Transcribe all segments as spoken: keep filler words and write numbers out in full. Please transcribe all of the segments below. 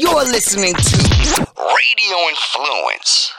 You're listening to Radio Influence.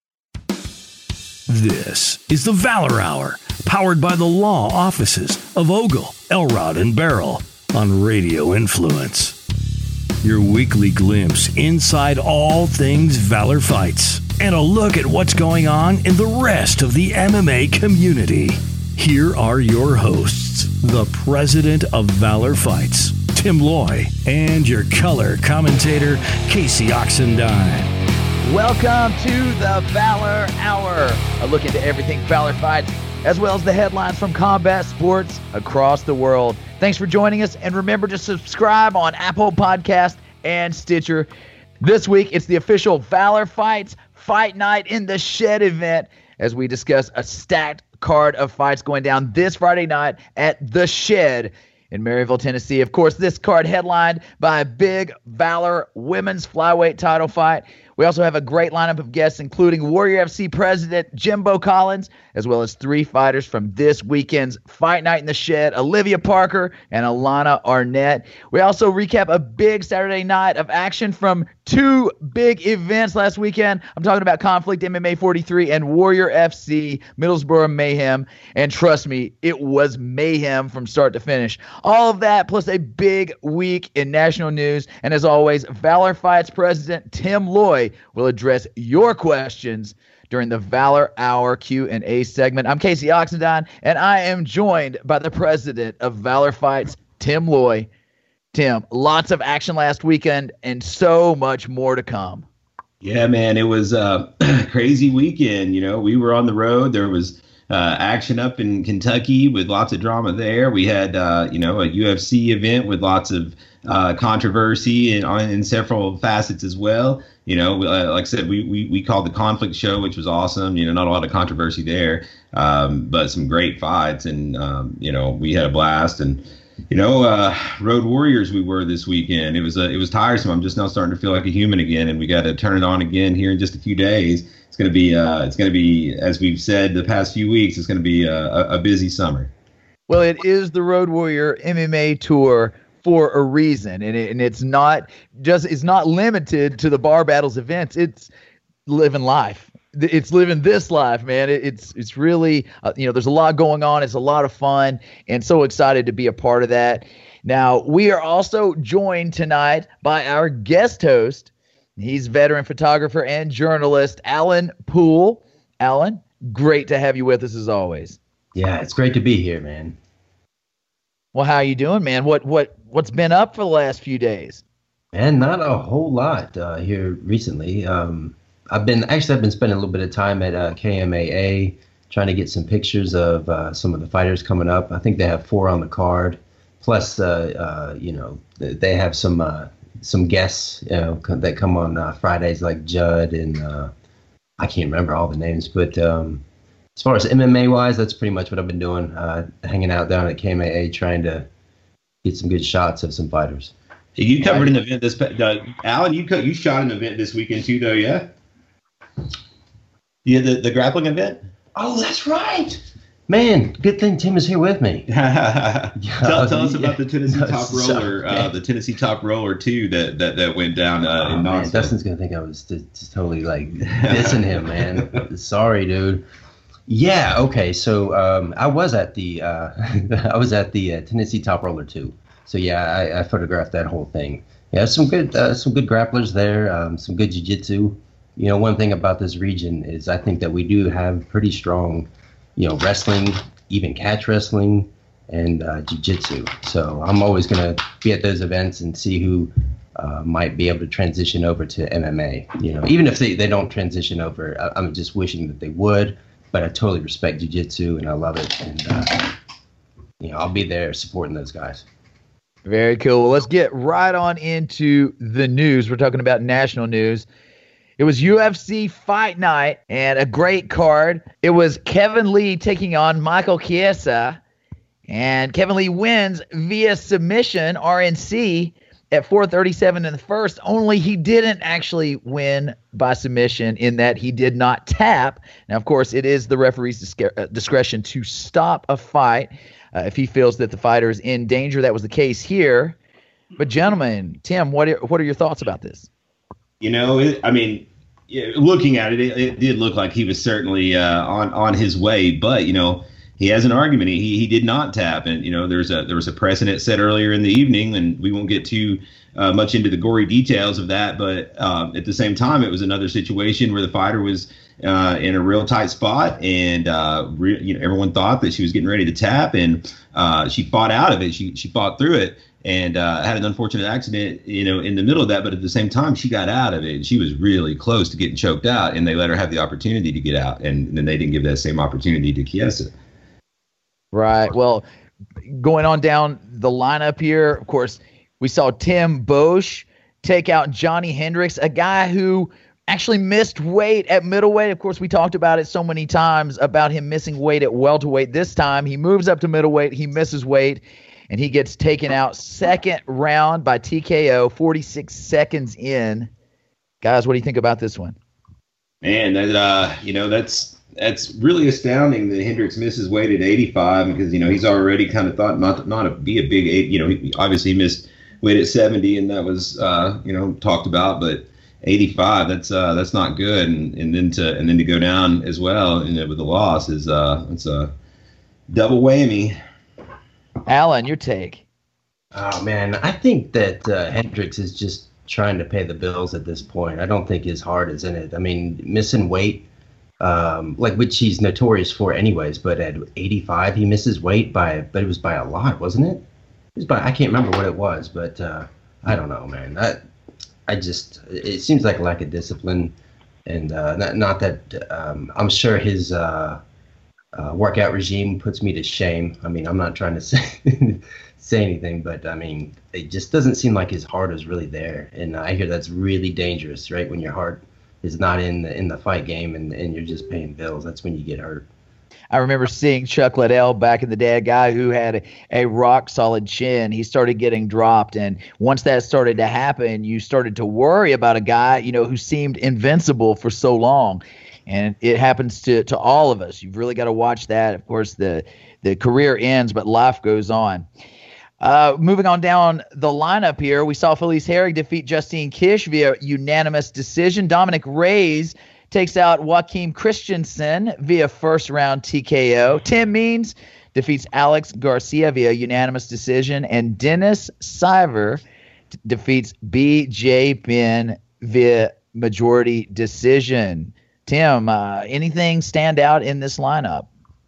This is the Valor Hour, powered by the law offices of Ogle, Elrod, and Barrel on Radio Influence. Your weekly glimpse inside all things Valor Fights and a look at what's going on in the rest of the M M A community. Here are your hosts, the president of Valor Fights, Tim Loy, and your color commentator, Casey Oxendine. Welcome to the Valor Hour, a look into everything Valor Fights, as well as the headlines from combat sports across the world. Thanks for joining us, and remember to subscribe on Apple Podcast and Stitcher. This week, it's the official Valor Fights Fight Night in the Shed event, as we discuss a stacked card of fights going down this Friday night at The Shed in Maryville, Tennessee. Of course, this card headlined by a big Valor women's flyweight title fight. We also have a great lineup of guests, including Warrior F C president Jimbo Collins, as well as three fighters from this weekend's Fight Night in the Shed, Olivia Parker and Alana Arnett. We also recap a big Saturday night of action from two big events last weekend. I'm talking about Conflict M M A forty-three and Warrior F C Middlesboro Mayhem. And trust me, it was mayhem from start to finish. All of that plus a big week in national news. And as always, Valor Fights president Tim Loy will address your questions during the Valor Hour Q and A segment. I'm Casey Oxendine, and I am joined by the president of Valor Fights, Tim Loy. Tim, lots of action last weekend and so much more to come. Yeah, man, it was a crazy weekend. You know, we were on the road. There was uh, action up in Kentucky with lots of drama there. We had, uh, you know, a U F C event with lots of uh, controversy in, in several facets as well. You know, uh, like I said, we, we we called the Conflict Show, which was awesome. You know, not a lot of controversy there, um, but some great fights. And, um, you know, we had a blast. And, you know, uh, Road Warriors we were this weekend. It was uh, it was tiresome. I'm just now starting to feel like a human again. And we got to turn it on again here in just a few days. It's going to be uh, it's going to be, as we've said the past few weeks, it's going to be a, a busy summer. Well, it is the Road Warrior M M A Tour for a reason, and, it, and it's not just it's not limited to the Bar Battles events. It's living life. It's living this life, man. It, it's it's really uh, you know, there's a lot going on. It's a lot of fun, and so excited to be a part of that. Now, we are also joined tonight by our guest host. He's veteran photographer and journalist Alan Poole. Alan, great to have you with us as always. Yeah, it's great to be here, man. Well, how are you doing, man? What what what's been up for the last few days? Man, not a whole lot uh, here recently. Um, I've been actually I've been spending a little bit of time at uh, K M A A trying to get some pictures of uh, some of the fighters coming up. I think they have four on the card. Plus, uh, uh, you know, they have some uh, some guests, you know, that come on uh, Fridays, like Judd and uh, I can't remember all the names, but. Um, As far as M M A wise, that's pretty much what I've been doing, uh, hanging out down at K M A A, trying to get some good shots of some fighters. You covered an event this, uh, Alan. You co- you shot an event this weekend too, though, yeah. Yeah, the the grappling event. Oh, that's right, man. Good thing Tim is here with me. yeah, tell, tell us about the Tennessee no, Top Roller, uh, the Tennessee Top Roller two that that, that went down uh, oh, in man, Knoxville. Dustin's gonna think I was just, just totally like dissing him, man. Sorry, dude. Yeah. Okay. So um, I was at the uh, I was at the uh, Tennessee Top Roller two. So yeah, I, I photographed that whole thing. Yeah, some good uh, some good grapplers there. Um, some good jiu-jitsu. You know, one thing about this region is I think that we do have pretty strong, you know, wrestling, even catch wrestling, and uh, jiu-jitsu. So I'm always gonna be at those events and see who uh, might be able to transition over to M M A. You know, even if they, they don't transition over, I, I'm just wishing that they would. But I totally respect jiu-jitsu, and I love it. And, uh, you know, I'll be there supporting those guys. Very cool. Well, let's get right on into the news. We're talking about national news. It was U F C Fight Night and a great card. It was Kevin Lee taking on Michael Chiesa. And Kevin Lee wins via submission, R N C, at four thirty-seven in the first, only he didn't actually win by submission in that he did not tap. Now, of course, it is the referee's disc- uh, discretion to stop a fight uh, if he feels that the fighter is in danger. That was the case here. But gentlemen, Tim, what are, what are your thoughts about this? You know, it, I mean, yeah, looking at it, it, it did look like he was certainly uh, on on his way. But you know, he has an argument. He he did not tap, and you know, there's a there was a precedent set earlier in the evening, and we won't get too uh, much into the gory details of that. But um, at the same time, it was another situation where the fighter was uh, in a real tight spot, and uh, re- you know, everyone thought that she was getting ready to tap, and uh, she fought out of it. She she fought through it. And uh, had an unfortunate accident, you know, in the middle of that. But at the same time, she got out of it. And she was really close to getting choked out, and they let her have the opportunity to get out. And then they didn't give that same opportunity to Chiesa. Right. Well, going on down the lineup here, of course, we saw Tim Boesch take out Johnny Hendricks, a guy who actually missed weight at middleweight. Of course, we talked about it so many times about him missing weight at welterweight. This time, he moves up to middleweight. He misses weight. And he gets taken out second round by T K O, forty-six seconds in. Guys, what do you think about this one? Man, that uh, you know, that's that's really astounding that Hendricks misses weight at eighty-five because, you know, he's already kind of thought not not to be a big eight. You know, he obviously missed weight at seventy, and that was uh, you know, talked about. But eighty-five, that's uh, that's not good. And and then to and then to go down as well, you know, with the loss is uh, it's a double whammy. Alan, your take. Oh, man, I think that uh, Hendricks is just trying to pay the bills at this point. I don't think his heart is in it. I mean, missing weight, um, like which he's notorious for anyways, but at eighty-five, he misses weight by, but it was by a lot, wasn't it? It was by, I can't remember what it was, but uh, I don't know, man. I, I just, it seems like a lack of discipline, and uh, not, not that, um, I'm sure his uh, uh, workout regime puts me to shame. I mean, I'm not trying to say say anything, but I mean, it just doesn't seem like his heart is really there, and I hear that's really dangerous, right? When your heart is not in the in the fight game, and, and you're just paying bills, that's when you get hurt. I remember seeing Chuck Liddell back in the day, a guy who had a, a rock-solid chin. He started getting dropped, and once that started to happen, you started to worry about a guy, you know, who seemed invincible for so long. And it happens to, to all of us. You've really got to watch that. Of course, the, the career ends, but life goes on. Uh, moving on down the lineup here, we saw Felice Herrig defeat Justine Kish via unanimous decision. Dominic Reyes takes out Joaquin Christensen via first-round T K O. Tim Means defeats Alex Garcia via unanimous decision. And Dennis Siver t- defeats B J Penn via majority decision. Tim, uh, anything stand out in this lineup?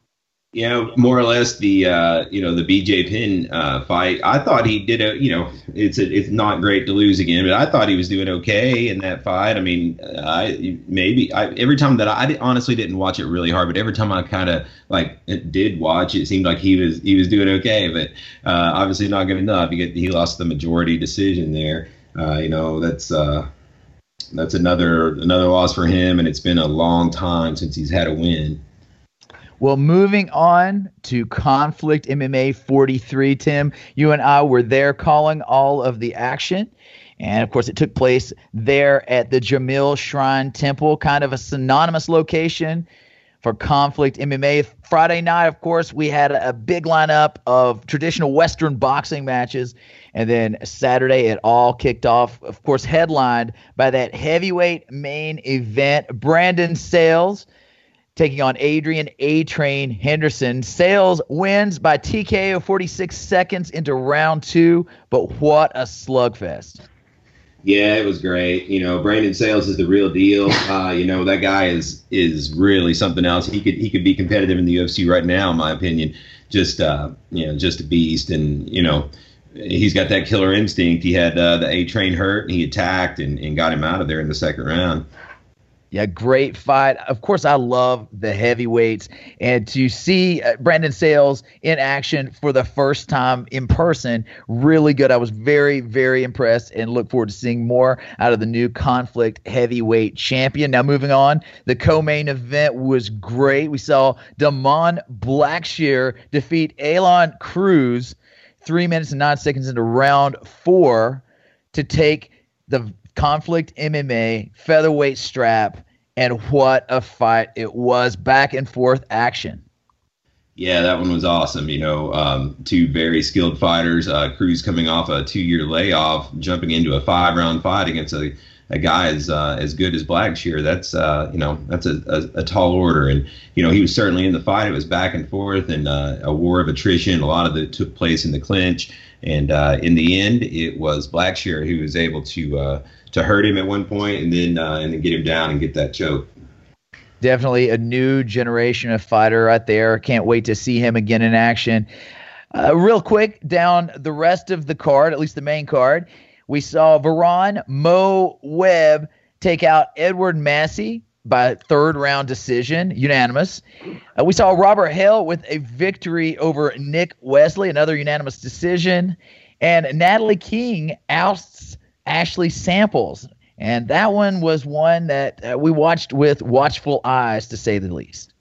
You know, more or less the uh, you know the B J Penn uh, fight. I thought he did a you know it's a, it's not great to lose again, but I thought he was doing okay in that fight. I mean, I maybe I, every time that I, I honestly didn't watch it really hard, but every time I kind of like did watch, it seemed like he was he was doing okay, but uh, obviously not good enough. He get he lost the majority decision there. Uh, you know, that's uh, that's another another loss for him, and it's been a long time since he's had a win. Well, moving on to Conflict M M A forty-three, Tim, you and I were there calling all of the action. And, of course, it took place there at the Jamil Shrine Temple, kind of a synonymous location for Conflict M M A. Friday night, of course, we had a big lineup of traditional Western boxing matches. And then Saturday, it all kicked off, of course, headlined by that heavyweight main event. Brandon Sales taking on Adrian A-Train Henderson. Sales wins by T K O forty-six seconds into round two, but what a slugfest. Yeah, it was great. You know, Brandon Sales is the real deal. Uh, you know, that guy is is really something else. He could he could be competitive in the U F C right now, in my opinion. Just uh, you know, just a beast, and you know, he's got that killer instinct. He had uh, the A-Train hurt, and he attacked and, and got him out of there in the second round. Yeah, great fight. Of course, I love the heavyweights. And to see uh, Brandon Sales in action for the first time in person, really good. I was very, very impressed and look forward to seeing more out of the new Conflict heavyweight champion. Now, moving on, the co-main event was great. We saw Damon Blackshear defeat Elon Cruz three minutes and nine seconds into round four to take the Conflict M M A featherweight strap, and what a fight it was. Back and forth action. Yeah, that one was awesome. You know, um, two very skilled fighters. Uh, Cruz coming off a two-year layoff, jumping into a five-round fight against a, a guy as uh, as good as Blackshear. That's uh, you know that's a, a, a tall order. And you know he was certainly in the fight. It was back and forth and uh, a war of attrition. A lot of it took place in the clinch. And uh, in the end, it was Blackshear who was able to uh, to hurt him at one point and then uh, and then get him down and get that choke. Definitely a new generation of fighter right there. Can't wait to see him again in action. Uh, real quick, down the rest of the card, at least the main card, we saw Veron Mo Webb take out Edward Massey by third round decision, unanimous. Uh, we saw Robert Hale with a victory over Nick Wesley, another unanimous decision. And Natalie King ousts Ashley Samples. And that one was one that uh, we watched with watchful eyes, to say the least.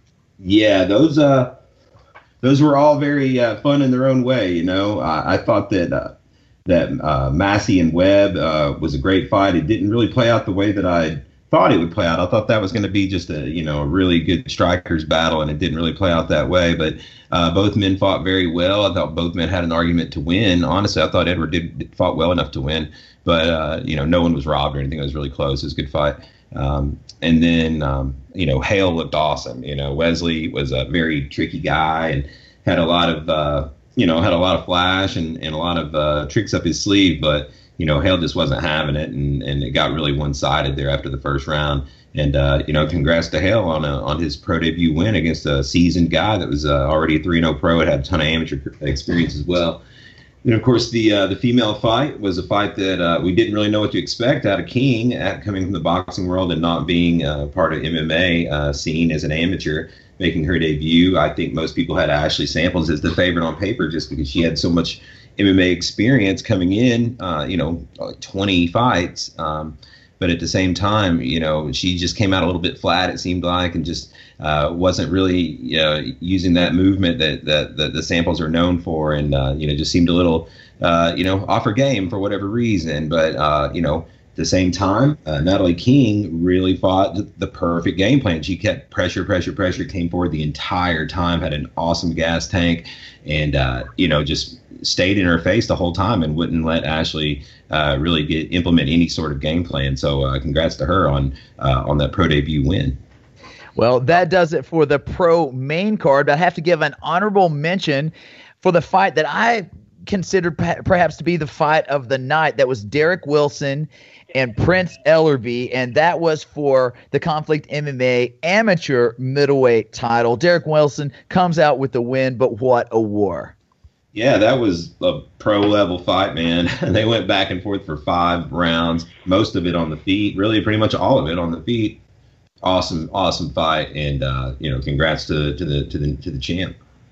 Yeah, those uh, those were all very uh, fun in their own way. You know, I, I thought that uh, that uh, Massey and Webb uh, was a great fight. It didn't really play out the way that I thought it would play out. I thought that was going to be just a you know a really good strikers battle, and it didn't really play out that way. But uh, both men fought very well. I thought both men had an argument to win. Honestly, I thought Edward did, did fought well enough to win. But, uh, you know, no one was robbed or anything. It was really close. It was a good fight. Um, and then, um, you know, Hale looked awesome. You know, Wesley was a very tricky guy and had a lot of, uh, you know, had a lot of flash and, and a lot of uh, tricks up his sleeve. But, you know, Hale just wasn't having it. And, and it got really one-sided there after the first round. And, uh, you know, congrats to Hale on a, on his pro debut win against a seasoned guy that was uh, already a three and oh pro and had a ton of amateur experience as well. And, of course, the uh, the female fight was a fight that uh, we didn't really know what to expect out of King, at, coming from the boxing world and not being uh, part of M M A uh, scene as an amateur, making her debut. I think most people had Ashley Samples as the favorite on paper just because she had so much M M A experience coming in, uh, you know, like twenty fights. Um, but at the same time, you know, she just came out a little bit flat, it seemed like, and just uh, wasn't really, you know, using that movement that, that, that the Samples are known for, and, uh, you know, just seemed a little, uh, you know, off her game for whatever reason. But, uh, you know, at the same time, uh, Natalie King really fought the, the perfect game plan. She kept pressure, pressure, pressure, came forward the entire time, had an awesome gas tank, and, uh, you know, just stayed in her face the whole time and wouldn't let Ashley uh, really get implement any sort of game plan. So uh, congrats to her on uh, on that pro debut win. Well, that does it for the pro main card. But I have to give an honorable mention for the fight that I considered perhaps to be the fight of the night. That was Derek Wilson and Prince Ellerby, and that was for the Conflict M M A amateur middleweight title. Derek Wilson comes out with the win, but what a war. Yeah, that was a pro-level fight, man. They went back and forth for five rounds, most of it on the feet, really pretty much all of it on the feet. Awesome, awesome fight, and uh, you know, congrats to to the to the to the champ.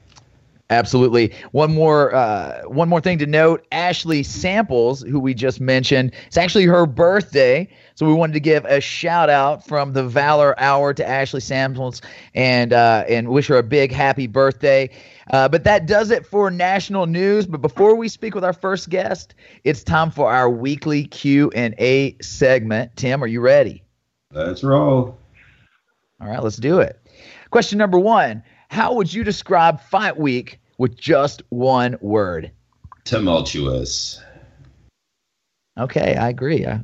Absolutely. One more uh, one more thing to note, Ashley Samples, who we just mentioned, it's actually her birthday. So we wanted to give a shout out from the Valor Hour to Ashley Samples and uh, and wish her a big happy birthday. Uh, but that does it for national news. But before we speak with our first guest, it's time for our weekly Q and A segment. Tim, are you ready? Let's roll. All right, let's do it. Question number one. How would you describe Fight Week with just one word? Tumultuous. Okay, I agree. I,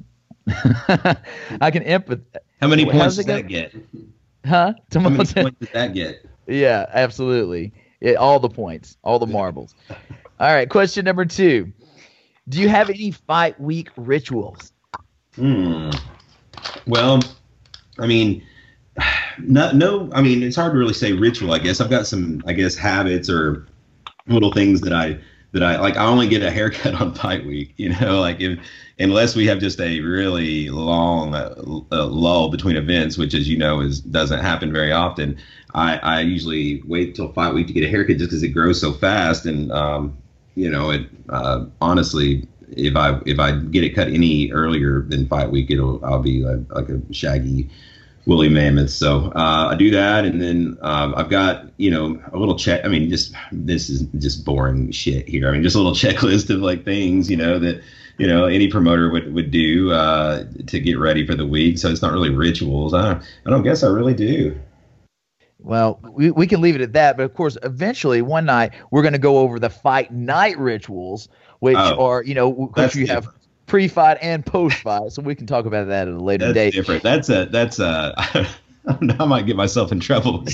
I can empathize. How many How points does does it that go? get? Huh? How many Tumultuous. points does that get? Yeah, absolutely. It, all the points, all the marbles. All right, question number two. Do you have any Fight Week rituals? Hmm. Well, I mean, no, no. I mean, it's hard to really say ritual. I guess I've got some, I guess, habits or little things that I that I like. I only get a haircut on Fight Week. You know, like if unless we have just a really long uh, uh, lull between events, which, as you know, is doesn't happen very often. I, I usually wait till Fight Week to get a haircut just because it grows so fast. And um, you know, it uh, honestly, if I if I get it cut any earlier than Fight Week, it'll I'll be like, like a shaggy woolly mammoth. So uh, I do that, and then um, I've got you know a little check. I mean, just this is just boring shit here. I mean, just a little checklist of like things you know that you know any promoter would would do uh, to get ready for the week. So it's not really rituals. I don't, I don't guess I really do. Well, we, we can leave it at that. But, of course, eventually one night we're going to go over the fight night rituals, which Oh, are, you know, which that's you have different. pre-fight and post-fight. So we can talk about that at a later That's date. different. That's a that's a. I might get myself in trouble.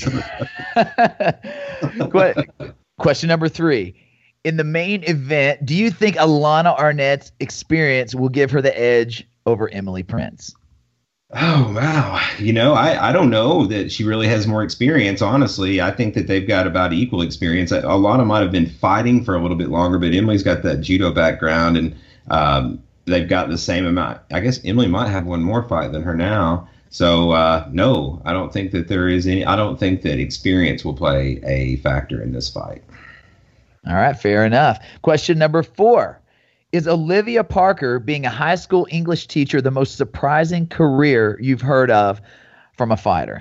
Que- Question number three. In the main event, do you think Alana Arnett's experience will give her the edge over Emily Prince? Oh, wow. You know, I, I don't know that she really has more experience, honestly. I think that they've got about equal experience. Alana might have been fighting for a little bit longer, but Emily's got that judo background, and um, they've got the same amount. I guess Emily might have one more fight than her now. So, uh, no, I don't think that there is any – I don't think that experience will play a factor in this fight. All right, fair enough. Question number four. Is Olivia Parker being a high school English teacher the most surprising career you've heard of from a fighter?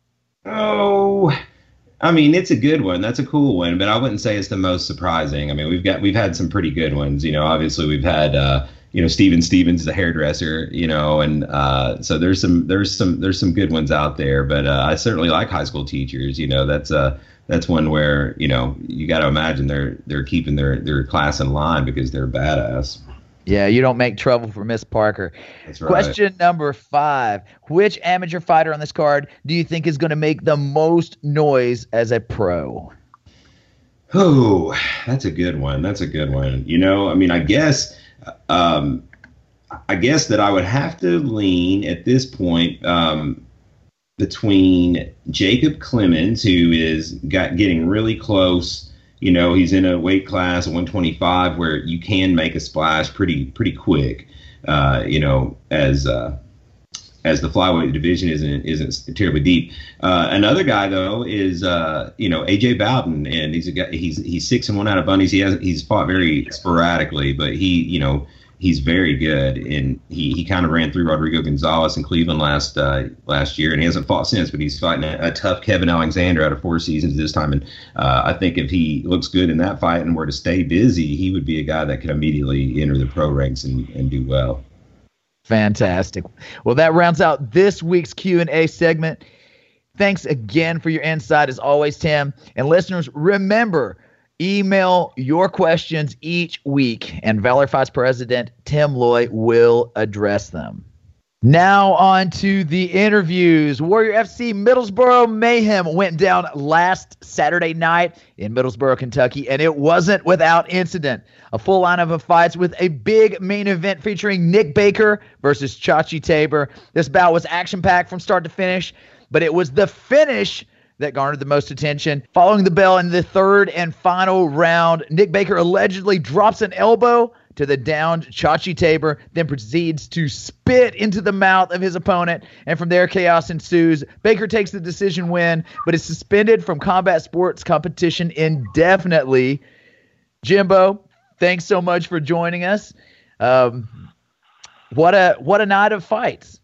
Oh, I mean, it's a good one. That's a cool one, but I wouldn't say it's the most surprising. I mean, we've got we've had some pretty good ones. You know, obviously we've had uh, you know Steven Stevens, the hairdresser. You know, and uh, so there's some there's some there's some good ones out there. But uh, I certainly like high school teachers. You know, that's uh that's one where you know you got to imagine they're they're keeping their their class in line because they're badass. Yeah, you don't make trouble for Miss Parker. That's right. Question number five. Which amateur fighter on this card do you think is going to make the most noise as a pro? Oh, that's a good one. That's a good one. You know, I mean, I guess, um, I guess that I would have to lean at this point um, between Jacob Clemens, who is got getting really close. You know, he's in a weight class one twenty-five where you can make a splash pretty pretty quick. Uh, you know, as uh, as the flyweight division isn't isn't terribly deep. Uh, another guy though is uh, you know A J Bowden, and he's a guy. He's he's six and one out of bunnies. He has he's fought very sporadically, but he you know he's very good, and he, he kind of ran through Rodrigo Gonzalez in Cleveland last uh, last year, and he hasn't fought since. But he's fighting a, a tough Kevin Alexander out of four seasons this time, and uh, I think if he looks good in that fight and were to stay busy, he would be a guy that could immediately enter the pro ranks and, and do well. Fantastic. Well, that rounds out this week's Q and A segment. Thanks again for your insight, as always, Tim. And listeners, remember, email your questions each week, and Valor Fights President Tim Loy will address them. Now on to the interviews. Warrior F C Middlesboro Mayhem went down last Saturday night in Middlesboro, Kentucky, and it wasn't without incident. A full lineup of fights with a big main event featuring Nick Baker versus Chachi Tabor. This bout was action-packed from start to finish, but it was the finish that garnered the most attention. Following the bell in the third and final round, Nick Baker allegedly drops an elbow to the downed Chachi Tabor, then proceeds to spit into the mouth of his opponent, and from there chaos ensues. Baker takes the decision win, but is suspended from combat sports competition indefinitely. Jimbo, thanks so much for joining us. Um, what a what a night of fights.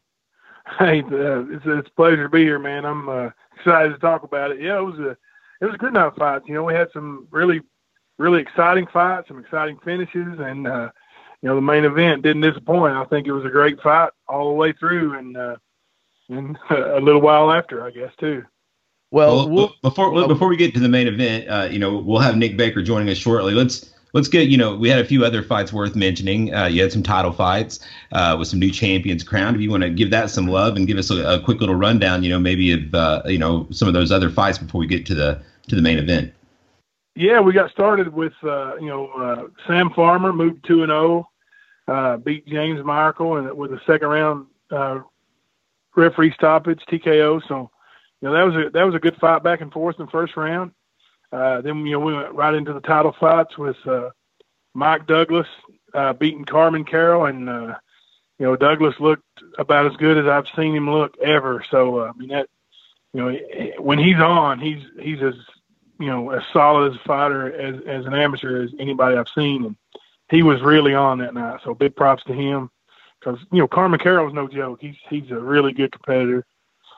Hey, uh, it's, it's a pleasure to be here, man. I'm uh, excited to talk about it. Yeah, it was a it was a good night of fights. You know, we had some really really exciting fights, some exciting finishes, and uh, you know the main event didn't disappoint. I think it was a great fight all the way through, and uh, and a little while after, I guess, too. Well, well we'll before well, before we get to the main event, uh, you know, we'll have Nick Baker joining us shortly. Let's let's get you know we had a few other fights worth mentioning. Uh, you had some title fights uh, with some new champions crowned. If you want to give that some love and give us a, a quick little rundown, you know, maybe of uh, you know some of those other fights before we get to the to the main event. Yeah, we got started with, uh, you know, uh, Sam Farmer moved two and oh, uh, beat James Miracle and with a second round uh, referee stoppage, T K O. So, you know, that was a that was a good fight back and forth in the first round. Uh, then, you know, we went right into the title fights with uh, Mike Douglas uh, beating Carmen Carroll, and uh, you know, Douglas looked about as good as I've seen him look ever. So, uh, I mean, that, you know, when he's on, he's he's as you know, as solid as a fighter as, as an amateur as anybody I've seen. And he was really on that night. So big props to him because, you know, Carmen Carroll was no joke. He's, he's a really good competitor.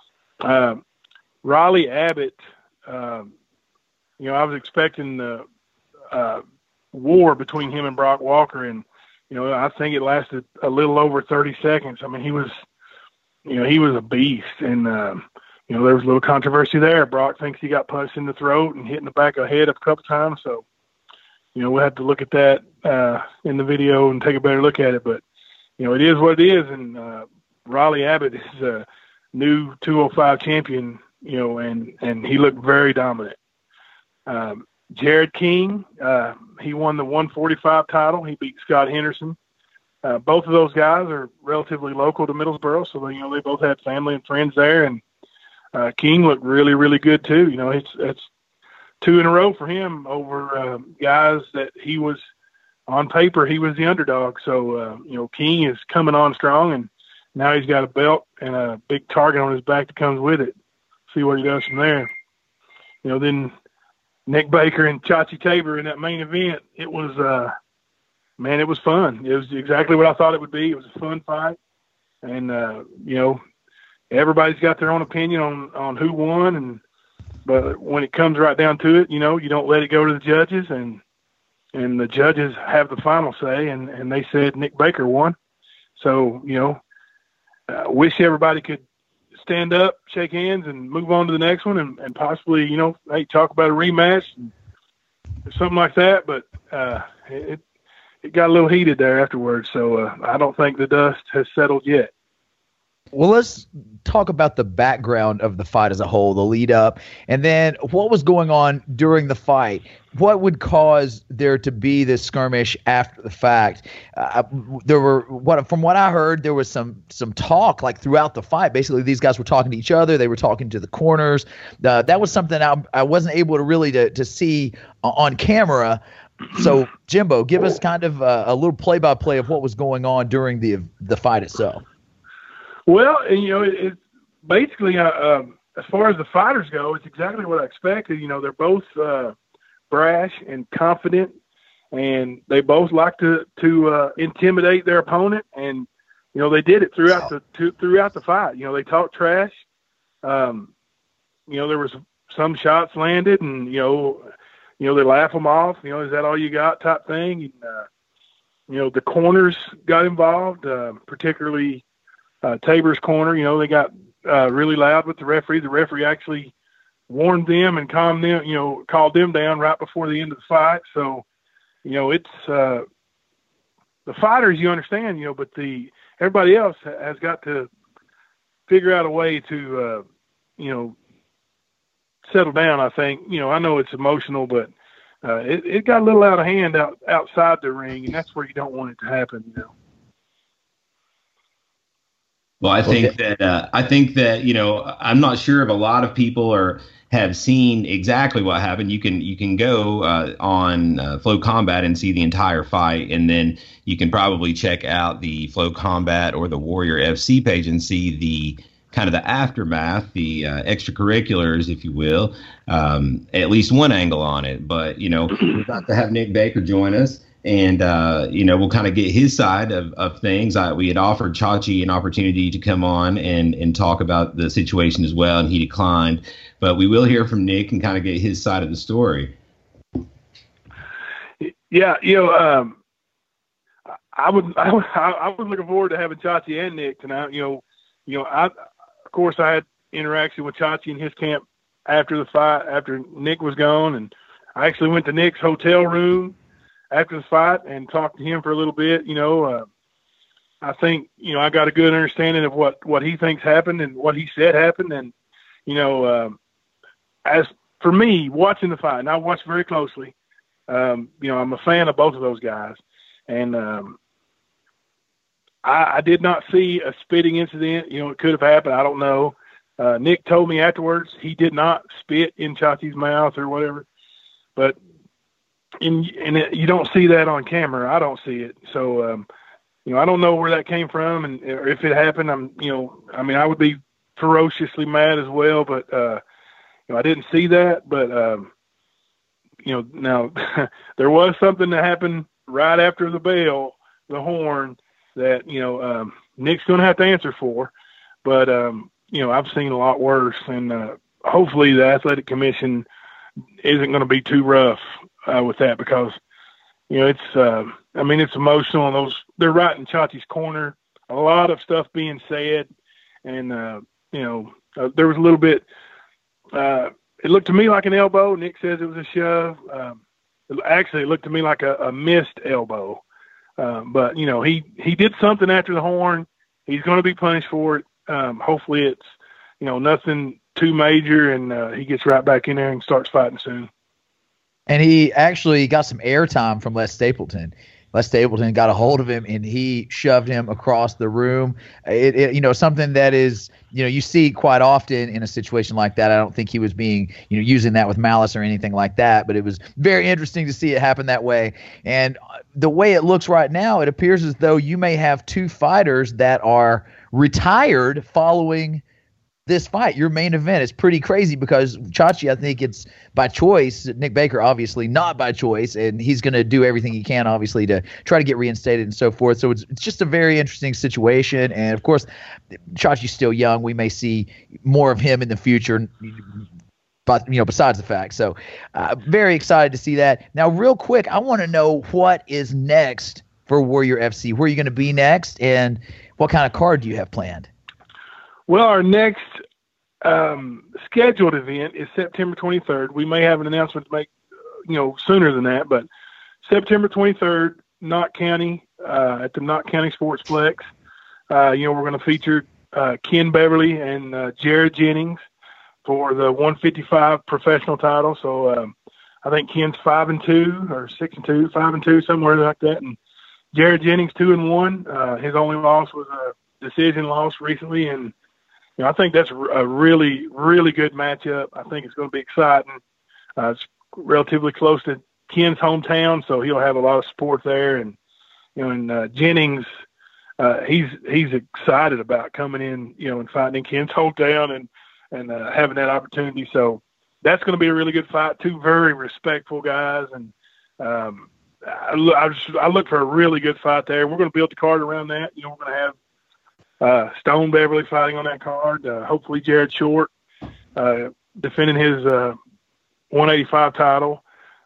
Uh, Raleigh Abbott, um, you know, I was expecting the uh, war between him and Brock Walker. And, you know, I think it lasted a little over thirty seconds. I mean, he was, you know, he was a beast. And, um, you know, there was a little controversy there. Brock thinks he got punched in the throat and hit in the back of the head a couple times. So, you know, we'll have to look at that uh, in the video and take a better look at it. But, you know, it is what it is. And uh, Raleigh Abbott is a new two oh five champion, you know, and, and he looked very dominant. Um, Jared King, uh, he won the one forty-five title. He beat Scott Henderson. Uh, both of those guys are relatively local to Middlesboro, so they, you know, they both had family and friends there. And uh, King looked really, really good too. You know, it's it's two in a row for him over uh, guys that he was on paper he was the underdog. So uh, you know, King is coming on strong, and now he's got a belt and a big target on his back that comes with it. See what he does from there. You know, then Nick Baker and Chachi Tabor in that main event, it was, uh, man, it was fun. It was exactly what I thought it would be. It was a fun fight. And, uh, you know, everybody's got their own opinion on, on who won. And but when it comes right down to it, you know, you don't let it go to the judges. And and the judges have the final say. And, and they said Nick Baker won. So, you know, I wish everybody could stand up, shake hands, and move on to the next one, and, and possibly, you know, hey, talk about a rematch, and something like that. But uh, it it got a little heated there afterwards, so uh, I don't think the dust has settled yet. Well, let's talk about the background of the fight as a whole, the lead up, and then what was going on during the fight. What would cause there to be this skirmish after the fact? Uh, there were what, from what I heard, there was some some talk like throughout the fight. Basically, these guys were talking to each other. They were talking to the corners. Uh, that was something I, I wasn't able to really to to see on camera. So, Jimbo, give us kind of a, a little play by play of what was going on during the the fight itself. Well, you know, it, it basically, uh, um, as far as the fighters go, it's exactly what I expected. You know, they're both uh, brash and confident, and they both like to to uh, intimidate their opponent. And you know, they did it throughout the to, throughout the fight. You know, they talked trash. Um, you know, there was some shots landed, and you know, you know, they laugh them off. You know, is that all you got? Type thing. And, uh, you know, the corners got involved, uh, particularly. Uh, Tabor's corner, you know, they got uh, really loud with the referee. The referee actually warned them and calmed them, you know, called them down right before the end of the fight. So, you know, it's uh, the fighters, you understand, you know, but the everybody else has got to figure out a way to, uh, you know, settle down. I think, you know, I know it's emotional, but uh, it, it got a little out of hand out outside the ring, and that's where you don't want it to happen, you know. Well, I think that uh, I think that you know I'm not sure if a lot of people are have seen exactly what happened. You can you can go uh, on uh, Flow Combat and see the entire fight, and then you can probably check out the Flow Combat or the Warrior F C page and see the kind of the aftermath, the uh, extracurriculars, if you will, um, at least one angle on it. But you know, we're about to have Nick Baker join us. And, uh, you know, we'll kind of get his side of, of things. I, we had offered Chachi an opportunity to come on and, and talk about the situation as well, and he declined. But we will hear from Nick and kind of get his side of the story. Yeah, you know, um, I would, I was, I was looking forward to having Chachi and Nick tonight. You know, you know, I, of course, I had interaction with Chachi in his camp after the fight, after Nick was gone, and I actually went to Nick's hotel room after the fight and talked to him for a little bit. You know, uh, I think, you know, I got a good understanding of what, what he thinks happened and what he said happened. And, you know, um, as for me watching the fight, and I watched very closely, um, you know, I'm a fan of both of those guys. And um, I, I did not see a spitting incident. You know, it could have happened. I don't know. Uh, Nick told me afterwards he did not spit in Chachi's mouth or whatever. But, And, and it, you don't see that on camera. I don't see it. So, um, you know, I don't know where that came from, and or if it happened, I'm, you know, I mean, I would be ferociously mad as well, but, uh, you know, I didn't see that, but, um, you know, now there was something that happened right after the bell, the horn, that, you know, um, Nick's going to have to answer for, but, um, you know, I've seen a lot worse, and, uh, hopefully the Athletic Commission isn't going to be too rough Uh, with that, because, you know, it's, uh, I mean, it's emotional, and those, they're right in Chachi's corner, a lot of stuff being said. And, uh, you know, Uh, there was a little bit. Uh, it looked to me like an elbow. Nick says it was a shove. Um, it, actually, it looked to me like a, a missed elbow. Um, but you know, he he did something after the horn. He's going to be punished for it. Um, hopefully, it's you know nothing too major, and uh, he gets right back in there and starts fighting soon. And he actually got some airtime from Les Stapleton. Les Stapleton got a hold of him, and he shoved him across the room. It, it, you know, something that is, you know, you see quite often in a situation like that. I don't think he was being, you know, using that with malice or anything like that, but it was very interesting to see it happen that way. And the way it looks right now, it appears as though you may have two fighters that are retired following this fight, your main event. Is pretty crazy because Chachi, I think it's by choice. Nick Baker, obviously not by choice, and he's going to do everything he can, obviously, to try to get reinstated and so forth. So it's it's just a very interesting situation. And of course, Chachi's still young. We may see more of him in the future, but you know, besides the fact. So uh, very excited to see that. Now, real quick, I want to know what is next for Warrior F C. Where are you going to be next, and what kind of card do you have planned? Well, our next um, scheduled event is September twenty-third. We may have an announcement to make, you know, sooner than that, but September twenty-third, Knott County, uh, at the Knott County Sportsplex. Uh, you know, we're going to feature uh, Ken Beverly and uh, Jared Jennings for the one fifty-five professional title. So um, I think Ken's five and two or six and two, five and two, somewhere like that, and Jared Jennings two and one. Uh, his only loss was a decision loss recently, and you know, I think that's a really, really good matchup. I think it's going to be exciting. Uh, it's relatively close to Ken's hometown, so he'll have a lot of support there. And you know, and uh, Jennings, uh, he's he's excited about coming in, you know, and fighting in Ken's hometown and and uh, having that opportunity. So that's going to be a really good fight. Two very respectful guys, and um, I, look, I, just, I look for a really good fight there. We're going to build the card around that. You know, we're going to have Uh, Stone Beverly fighting on that card. Uh, hopefully Jared Short uh, defending his uh, one eighty-five title.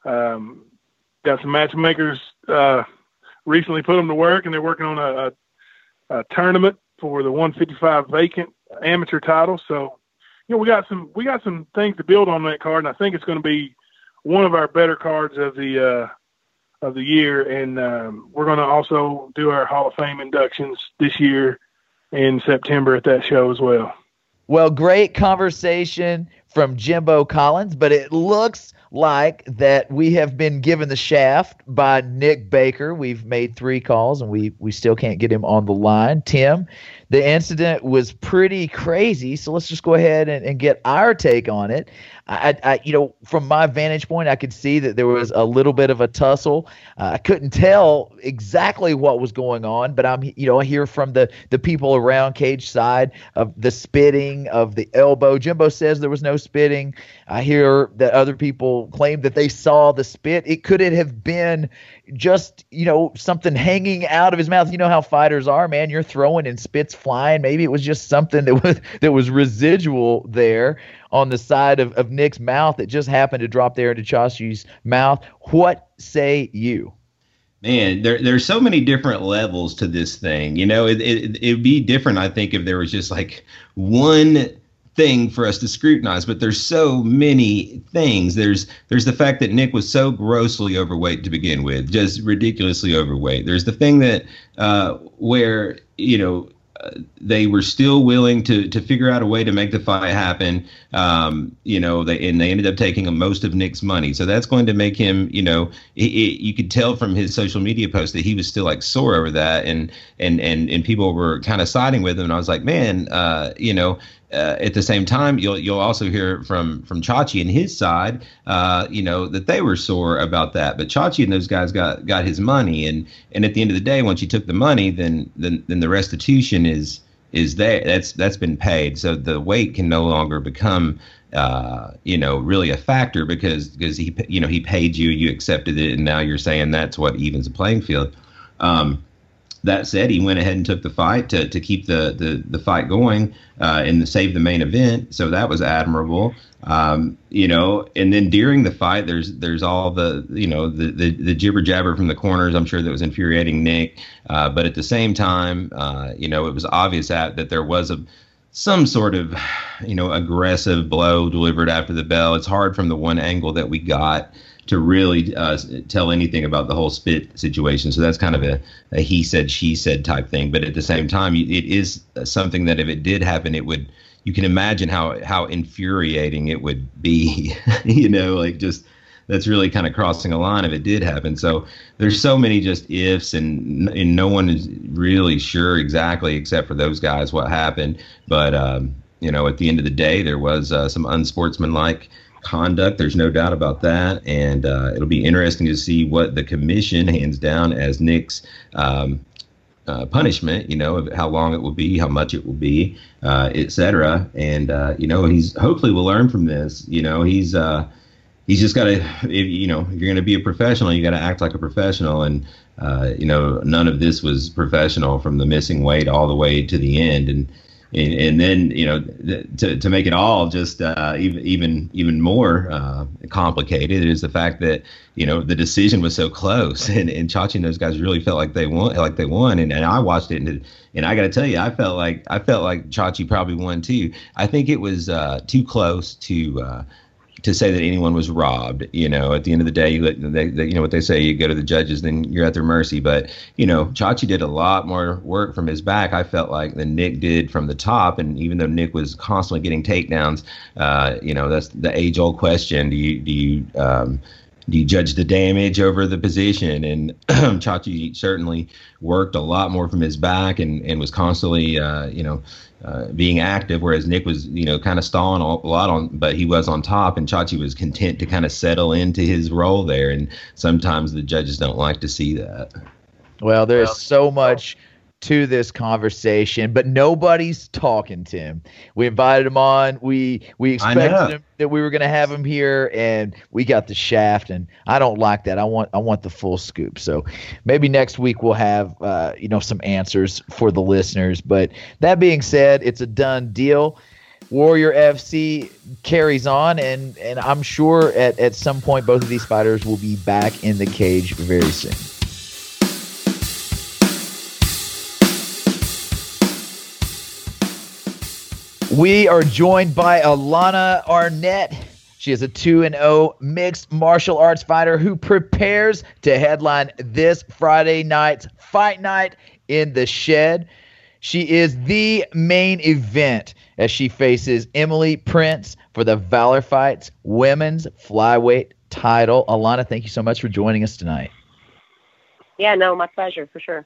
Um, got some matchmakers uh, recently put them to work, and they're working on a, a, a tournament for the one fifty-five vacant amateur title. So, you know, we got some we got some things to build on that card, and I think it's going to be one of our better cards of the uh, of the year. And um, we're going to also do our Hall of Fame inductions this year in September at that show as well. Well, great conversation from Jimbo Collins, but it looks like that we have been given the shaft by Nick Baker. We've made three calls, and we we still can't get him on the line. Tim, the incident was pretty crazy, so let's just go ahead and, and get our take on it. I, I, you know, from my vantage point, I could see that there was a little bit of a tussle. Uh, I couldn't tell exactly what was going on, but I'm, you know, I hear from the the people around cage side of the spitting, of the elbow. Jimbo says there was no spitting. I hear that other people claim that they saw the spit. It could it have been just, you know, something hanging out of his mouth? You know how fighters are, man. You're throwing and spit's flying. Maybe it was just something that was that was residual there on the side of, of Nick's mouth that just happened to drop there into Chachi's mouth. What say you? Man, there there's so many different levels to this thing. You know, it it it'd be different, I think, if there was just like one thing for us to scrutinize, but there's so many things. There's there's the fact that Nick was so grossly overweight to begin with, just ridiculously overweight. There's the thing that uh, where, you know, Uh, they were still willing to to figure out a way to make the fight happen. Um, you know, they and they ended up taking most of Nick's money. So that's going to make him, you know, it, it, you could tell from his social media post that he was still like sore over that, and and and and people were kind of siding with him. And I was like, man, uh, you know. Uh, at the same time, you'll you'll also hear from from Chachi and his side, uh, you know, that they were sore about that. But Chachi and those guys got got his money, and and at the end of the day, once you took the money, then then then the restitution is is there. That's that's been paid. So the weight can no longer become, uh, you know, really a factor because because he you know he paid you, you accepted it, and now you're saying that's what evens the playing field. Um, That said, he went ahead and took the fight to to keep the the, the fight going uh, and to save the main event. So that was admirable. Um, you know, and then during the fight, there's there's all the you know the the, the jibber jabber from the corners. I'm sure that was infuriating Nick. Uh, but at the same time, uh, you know, it was obvious that that there was a some sort of, you know, aggressive blow delivered after the bell. It's hard from the one angle that we got to really uh, tell anything about the whole spit situation. So that's kind of a, a he said, she said type thing. But at the same time, it is something that if it did happen, it would, you can imagine how, how infuriating it would be, you know, like just, that's really kind of crossing a line if it did happen. So there's so many just ifs, and and no one is really sure exactly, except for those guys, what happened. But, um, you know, at the end of the day, there was uh, some unsportsmanlike conduct. There's no doubt about that. And uh, it'll be interesting to see what the commission hands down as Nick's um, uh, punishment, you know, of how long it will be, how much it will be, uh, et cetera. And, uh, you know, he's hopefully will learn from this. You know, he's uh, he's just got to, you know, if you're going to be a professional, you got to act like a professional. And, uh, you know, none of this was professional from the missing weight all the way to the end. And, and, and then, you know, th- to, to make it all just uh, even, even, even more uh, complicated is the fact that, you know, the decision was so close, and, and Chachi and those guys really felt like they won, like they won. And, and I watched it, and, and I got to tell you, I felt like, I felt like Chachi probably won too. I think it was uh, too close to, uh, to say that anyone was robbed. You know, at the end of the day, you, let, they, they, you know what they say, you go to the judges, then you're at their mercy. But, you know, Chachi did a lot more work from his back, I felt like, than Nick did from the top. And even though Nick was constantly getting takedowns, uh, you know, that's the age old question. Do you, do you, um, do you judge the damage over the position? And Chachi certainly worked a lot more from his back, and, and was constantly, uh, you know, Uh, being active, whereas Nick was, you know, kind of stalling a lot on, but he was on top, and Chachi was content to kind of settle into his role there. And sometimes the judges don't like to see that. Well, there's so much to this conversation, but nobody's talking to him. We invited him on. We we expected him, that we were going to have him here, and we got the shaft, and I don't like that. I want I want the full scoop. So maybe next week we'll have uh, you know, some answers for the listeners. But that being said, it's a done deal. Warrior F C carries on, and and I'm sure at, at some point both of these fighters will be back in the cage very soon. We are joined by Alana Arnett. She is a two and oh mixed martial arts fighter who prepares to headline this Friday night's fight night in the Shed. She is the main event as she faces Emily Prince for the Valor Fights women's flyweight title. Alana, thank you so much for joining us tonight. Yeah, no, my pleasure, for sure.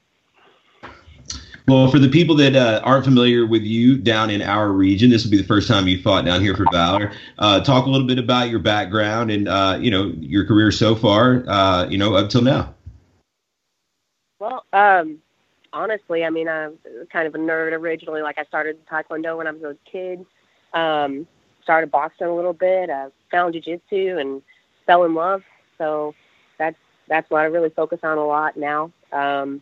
Well, for the people that uh, aren't familiar with you down in our region, this will be the first time you fought down here for Valor. Uh, talk a little bit about your background and, uh, you know, your career so far, uh, you know, up till now. Well, um, honestly, I mean, I'm kind of a nerd originally. Like, I started Taekwondo when I was a kid, um, started boxing a little bit, uh, found jiu-jitsu and fell in love. So that's, that's what I really focus on a lot now. Um,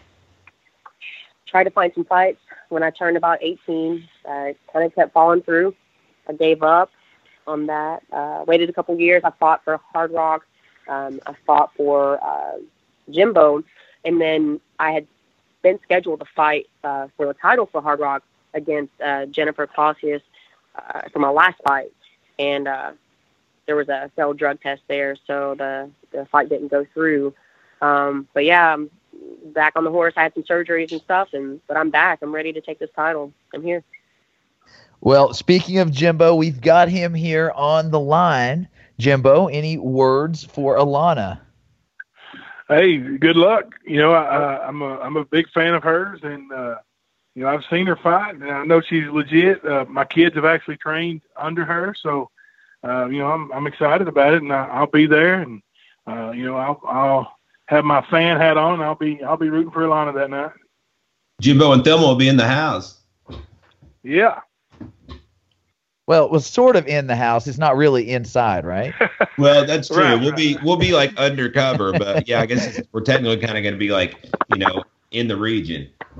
tried to find some fights when I turned about eighteen. I kind of kept falling through. I gave up on that. Uh, waited a couple years. I fought for Hard Rock. Um, I fought for uh, Jimbo. And then I had been scheduled to fight uh, for the title for Hard Rock against uh, Jennifer Clausius uh, for my last fight. And uh, there was a failed drug test there, so the, the fight didn't go through. Um, but, yeah, I'm back on the horse. I had some surgeries and stuff, and but I'm back. I'm ready to take this title. I'm here. Well, speaking of Jimbo, we've got him here on the line. Jimbo, any words for Alana? Hey, good luck. You know, I, I'm a I'm a big fan of hers, and uh, you know, I've seen her fight, and I know she's legit. Uh, my kids have actually trained under her, so uh, you know, I'm I'm excited about it, and I, I'll be there, and uh, you know, I'll I'll have my fan hat on. I'll be I'll be rooting for Alana that night. Jimbo and Thelma will be in the house. Yeah. Well, it was sort of in the house. It's not really inside, right? Well, that's true. Right, we'll right. be we'll be like undercover, but yeah, I guess we're technically kind of going to be like, you know, in the region.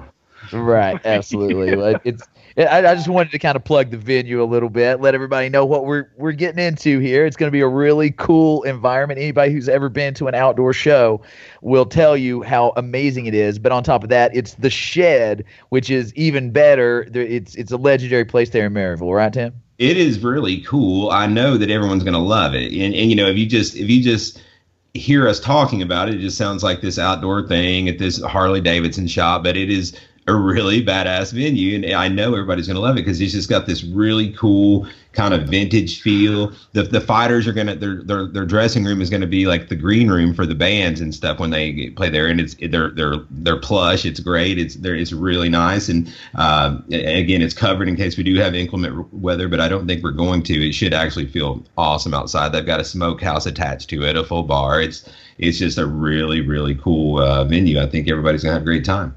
Right, absolutely. Like, it's I, I just wanted to kind of plug the venue a little bit, let everybody know what we're we're getting into here. It's going to be a really cool environment. Anybody who's ever been to an outdoor show will tell you how amazing it is. But on top of that, it's the Shed, which is even better. It's it's a legendary place there in Maryville, right, Tim? It is really cool. I know that everyone's going to love it. And and you know, if you just if you just hear us talking about it, it just sounds like this outdoor thing at this Harley Davidson shop, but it is a really badass venue, and I know everybody's going to love it because it's just got this really cool kind of vintage feel. The the fighters are going to their their their dressing room is going to be like the green room for the bands and stuff when they play there, and it's they're they're they're plush. It's great. It's there. It's really nice, and uh, again, it's covered in case we do have inclement weather, but I don't think we're going to. It should actually feel awesome outside. They've got a smokehouse attached to it, a full bar. It's it's just a really really cool uh, venue. I think everybody's going to have a great time.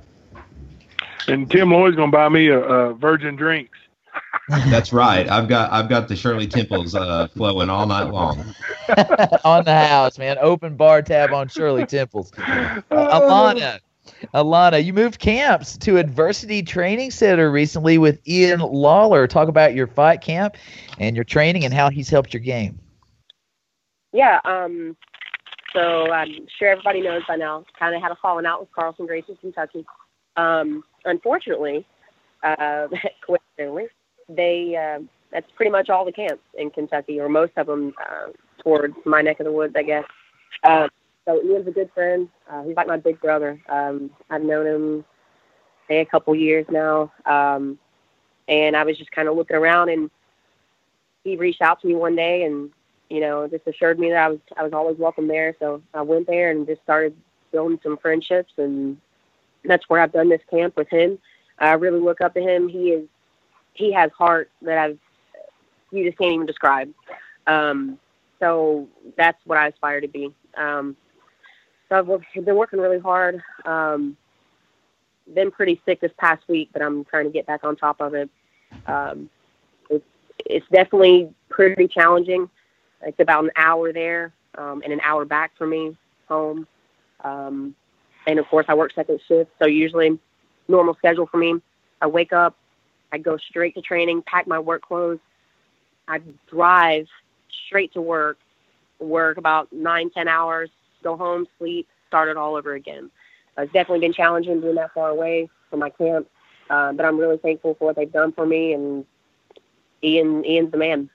And Tim Lloyd's gonna buy me a, a Virgin Drinks. That's right. I've got I've got the Shirley Temples uh, flowing all night long. On the house, man. Open bar tab on Shirley Temples. Uh, Alana, Alana, you moved camps to Adversity Training Center recently with Ian Lawler. Talk about your fight camp and your training and how he's helped your game. Yeah. Um. So I'm sure everybody knows by now. Kind of had a falling out with Carlson Gracie, Kentucky. Um. Unfortunately, uh, coincidentally, they uh, that's pretty much all the camps in Kentucky, or most of them uh, towards my neck of the woods, I guess. Uh, so Ian's a good friend. Uh, he's like my big brother. Um, I've known him, say, a couple years now, um, and I was just kind of looking around, and he reached out to me one day, and you know, just assured me that I was I was always welcome there. So I went there and just started building some friendships, and that's where I've done this camp with him. I really look up to him. He is, he has heart that I've, you just can't even describe. Um, so that's what I aspire to be. Um, so I've been working really hard. Um, been pretty sick this past week, but I'm trying to get back on top of it. Um, it's, it's definitely pretty challenging. It's about an hour there, um, and an hour back for me home. Um, And, of course, I work second shift, so usually normal schedule for me. I wake up, I go straight to training, pack my work clothes. I drive straight to work, work about nine, ten hours, go home, sleep, start it all over again. Uh, it's definitely been challenging being that far away from my camp, uh, but I'm really thankful for what they've done for me, and Ian, Ian's the man.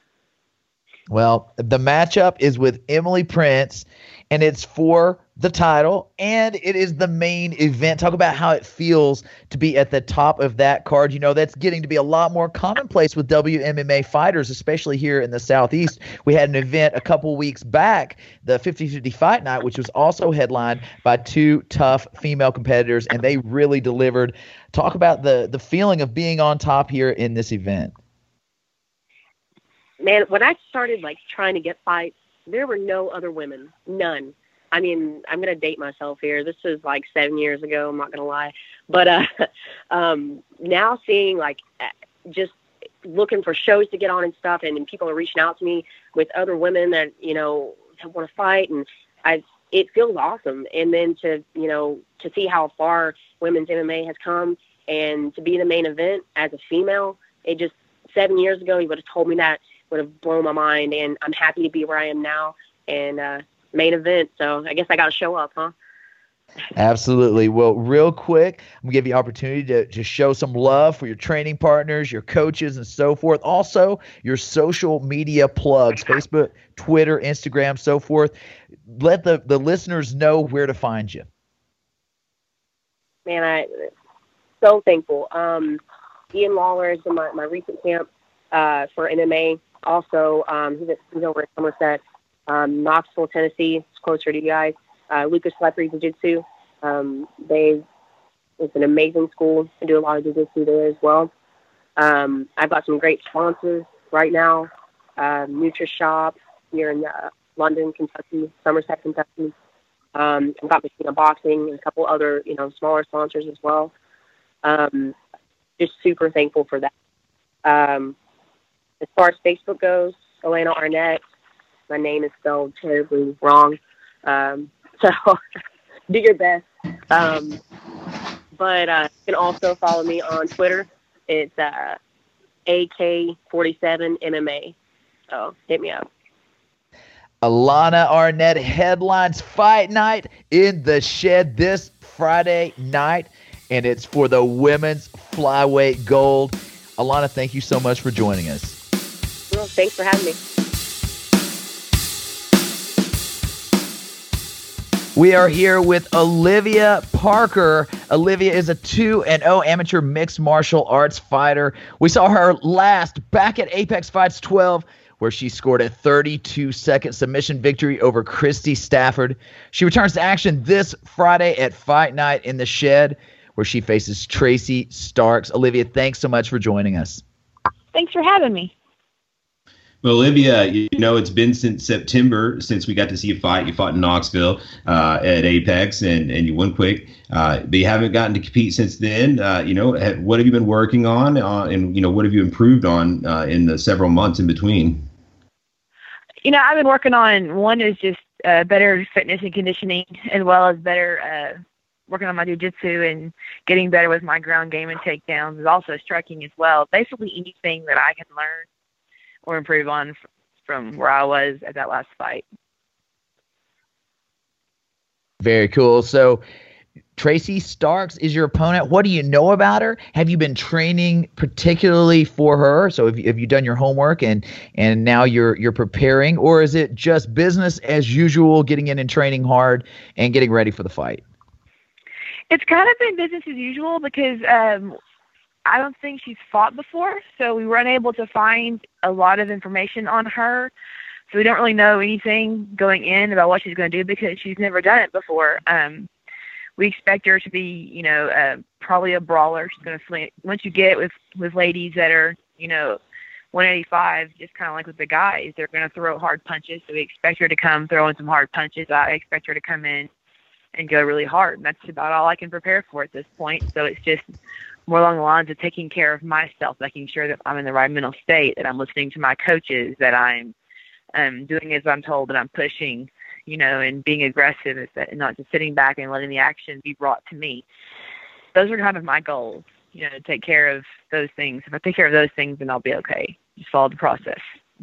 Well, the matchup is with Emily Prince, and it's for the title, and it is the main event. Talk about how it feels to be at the top of that card. You know, that's getting to be a lot more commonplace with W M M A fighters, especially here in the Southeast. We had an event a couple weeks back, the fifty fifty Fight Night, which was also headlined by two tough female competitors, and they really delivered. Talk about the the feeling of being on top here in this event. Man, when I started, like, trying to get fights, there were no other women, none. I mean, I'm going to date myself here. This is like seven years ago. I'm not going to lie. But uh, um, now seeing, like, just looking for shows to get on and stuff, and, and people are reaching out to me with other women that, you know, want to fight. And I, it feels awesome. And then to, you know, to see how far women's M M A has come and to be the main event as a female, it just, seven years ago, he would have told me that, would have blown my mind. And I'm happy to be where I am now. And, uh, main event, so I guess I got to show up, huh? Absolutely. Well, real quick, I'm going to give you an opportunity to, to show some love for your training partners, your coaches, and so forth. Also, your social media plugs, Facebook, Twitter, Instagram, so forth. Let the, the listeners know where to find you. Man, I so thankful. Um, Ian Lawler is in my, my recent camp uh, for M M A. Also, um, he's, at, he's over at Somerset. Um, Knoxville, Tennessee, it's closer to you guys. Uh, Lucas Lepre Jiu-Jitsu. Um, they, it's an amazing school. I do a lot of jiu-jitsu there as well. Um, I've got some great sponsors right now. Uh, NutriShop here in uh, London, Kentucky, Somerset, Kentucky. Um, I've got Machina Boxing and a couple other, you know, smaller sponsors as well. Um, just super thankful for that. Um, as far as Facebook goes, Elena Arnett. My name is spelled terribly wrong. Um, so do your best. Um, But uh, you can also follow me on Twitter. It's uh, A K forty-seven M M A. So hit me up. Alana Arnett headlines Fight Night in the Shed this Friday night, and it's for the women's flyweight gold. Alana, thank you so much for joining us. Well, thanks for having me. We are here with Olivia Parker. Olivia is a two and oh amateur mixed martial arts fighter. We saw her last back at Apex Fights twelve, where she scored a thirty-two second submission victory over Christy Stafford. She returns to action this Friday at Fight Night in the Shed, where she faces Tracy Starks. Olivia, thanks so much for joining us. Thanks for having me. Well, Olivia, you know, it's been since September since we got to see you fight. You fought in Knoxville uh, at Apex, and, and you won quick. Uh, but you haven't gotten to compete since then. Uh, you know, what have you been working on, uh, and, you know, what have you improved on uh, in the several months in between? You know, I've been working on, one is just uh, better fitness and conditioning, as well as better uh, working on my jiu-jitsu and getting better with my ground game and takedowns, is also striking as well. Basically anything that I can learn or improve on f- from where I was at that last fight. Very cool. So Tracy Starks is your opponent. What do you know about her? Have you been training particularly for her? So have you, have you done your homework and and now you're you're preparing, or is it just business as usual, getting in and training hard and getting ready for the fight? It's kind of been business as usual because um, I don't think she's fought before, so we were unable to find a lot of information on her. So we don't really know anything going in about what she's going to do because she's never done it before. Um, we expect her to be, you know, uh, probably a brawler. She's going to sling. Once you get with, with ladies that are, you know, one eighty-five, just kind of like with the guys, they're going to throw hard punches. So we expect her to come throwing some hard punches. I expect her to come in and go really hard. And that's about all I can prepare for at this point. So it's just more along the lines of taking care of myself, making sure that I'm in the right mental state, that I'm listening to my coaches, that I'm um, doing as I'm told, that I'm pushing, you know, and being aggressive, and not just sitting back and letting the action be brought to me. Those are kind of my goals, you know, to take care of those things. If I take care of those things, then I'll be okay. Just follow the process.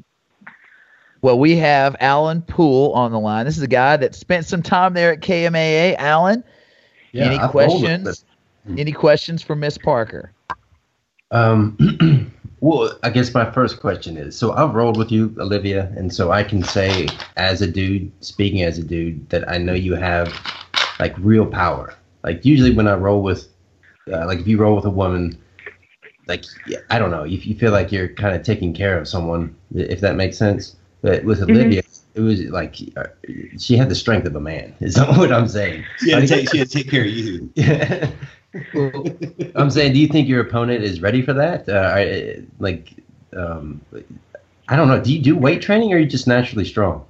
Well, we have Alan Poole on the line. This is a guy that spent some time there at K M A A. Alan, Yeah, any I've questions? Any questions for Miss Parker? Um, well, I guess my first question is, so I've rolled with you, Olivia, and so I can say as a dude, speaking as a dude, that I know you have like real power. Like usually when I roll with, uh, like if you roll with a woman, like, I don't know, if you feel like you're kind of taking care of someone, if that makes sense. But with Olivia, mm-hmm. it was like uh, she had the strength of a man, is what I'm saying. She had to take, she had to take care of you. Yeah. Well, I'm saying, do you think your opponent is ready for that? Uh, like, um, I don't know. Do you do weight training, or are you just naturally strong?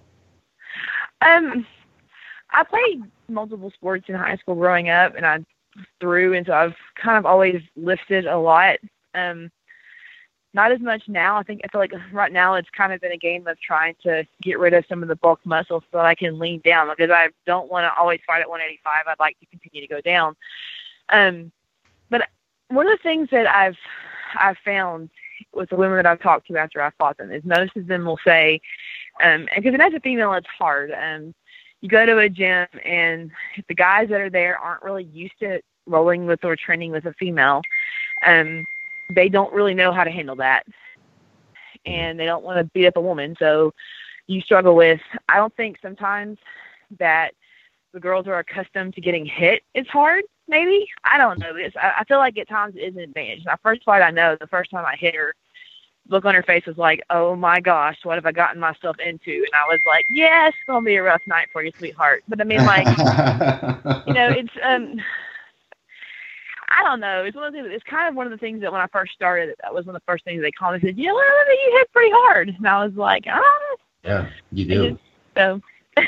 Um, I played multiple sports in high school growing up, and I threw, and so I've kind of always lifted a lot. Um, not as much now. I think I feel like right now it's kind of been a game of trying to get rid of some of the bulk muscle so that I can lean down, because I don't want to always fight at one eighty-five. I'd like to continue to go down. Um, but one of the things that I've I've found with the women that I've talked to after I've fought them is most of them will say, um, because as a female it's hard. Um, you go to a gym and if the guys that are there aren't really used to rolling with or training with a female, um, they don't really know how to handle that, and they don't want to beat up a woman. So you struggle with. I don't think sometimes that the girls are accustomed to getting hit. It's hard. Maybe. I don't know. It's, I, I feel like at times it is an advantage. My first fight, I know, the first time I hit her, look on her face was like, oh my gosh, what have I gotten myself into? And I was like, yeah, it's going to be a rough night for you, sweetheart. But I mean, like, you know, it's, um, I don't know. It's one of the things, it's kind of one of the things that when I first started, that was one of the first things they called me and said, you know, you hit pretty hard. And I was like, ah. Yeah, you do. So,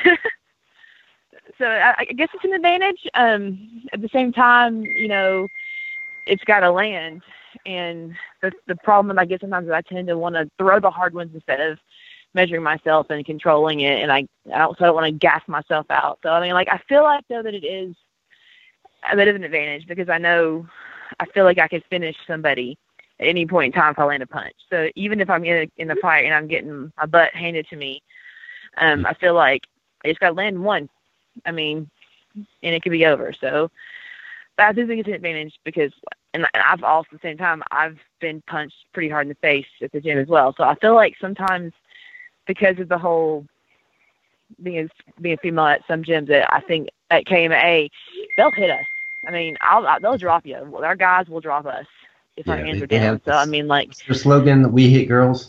So I, I guess it's an advantage. Um, at the same time, you know, it's got to land. And the the problem, I guess, sometimes is I tend to want to throw the hard ones instead of measuring myself and controlling it. And I, I also don't want to gas myself out. So, I mean, like, I feel like, though, that it is a bit of an advantage because I know I feel like I could finish somebody at any point in time if I land a punch. So even if I'm in a, in the fight and I'm getting my butt handed to me, um, I feel like I just got to land one. I mean, and it could be over. So but I do think it's an advantage because, and I've also at the same time, I've been punched pretty hard in the face at the gym as well. So I feel like sometimes because of the whole being being female at some gyms, that I think at K M A they'll hit us. I mean, I'll, I'll they'll drop you. Well, our guys will drop us if yeah, our hands they, are down. So I mean, like their slogan, "We hit girls."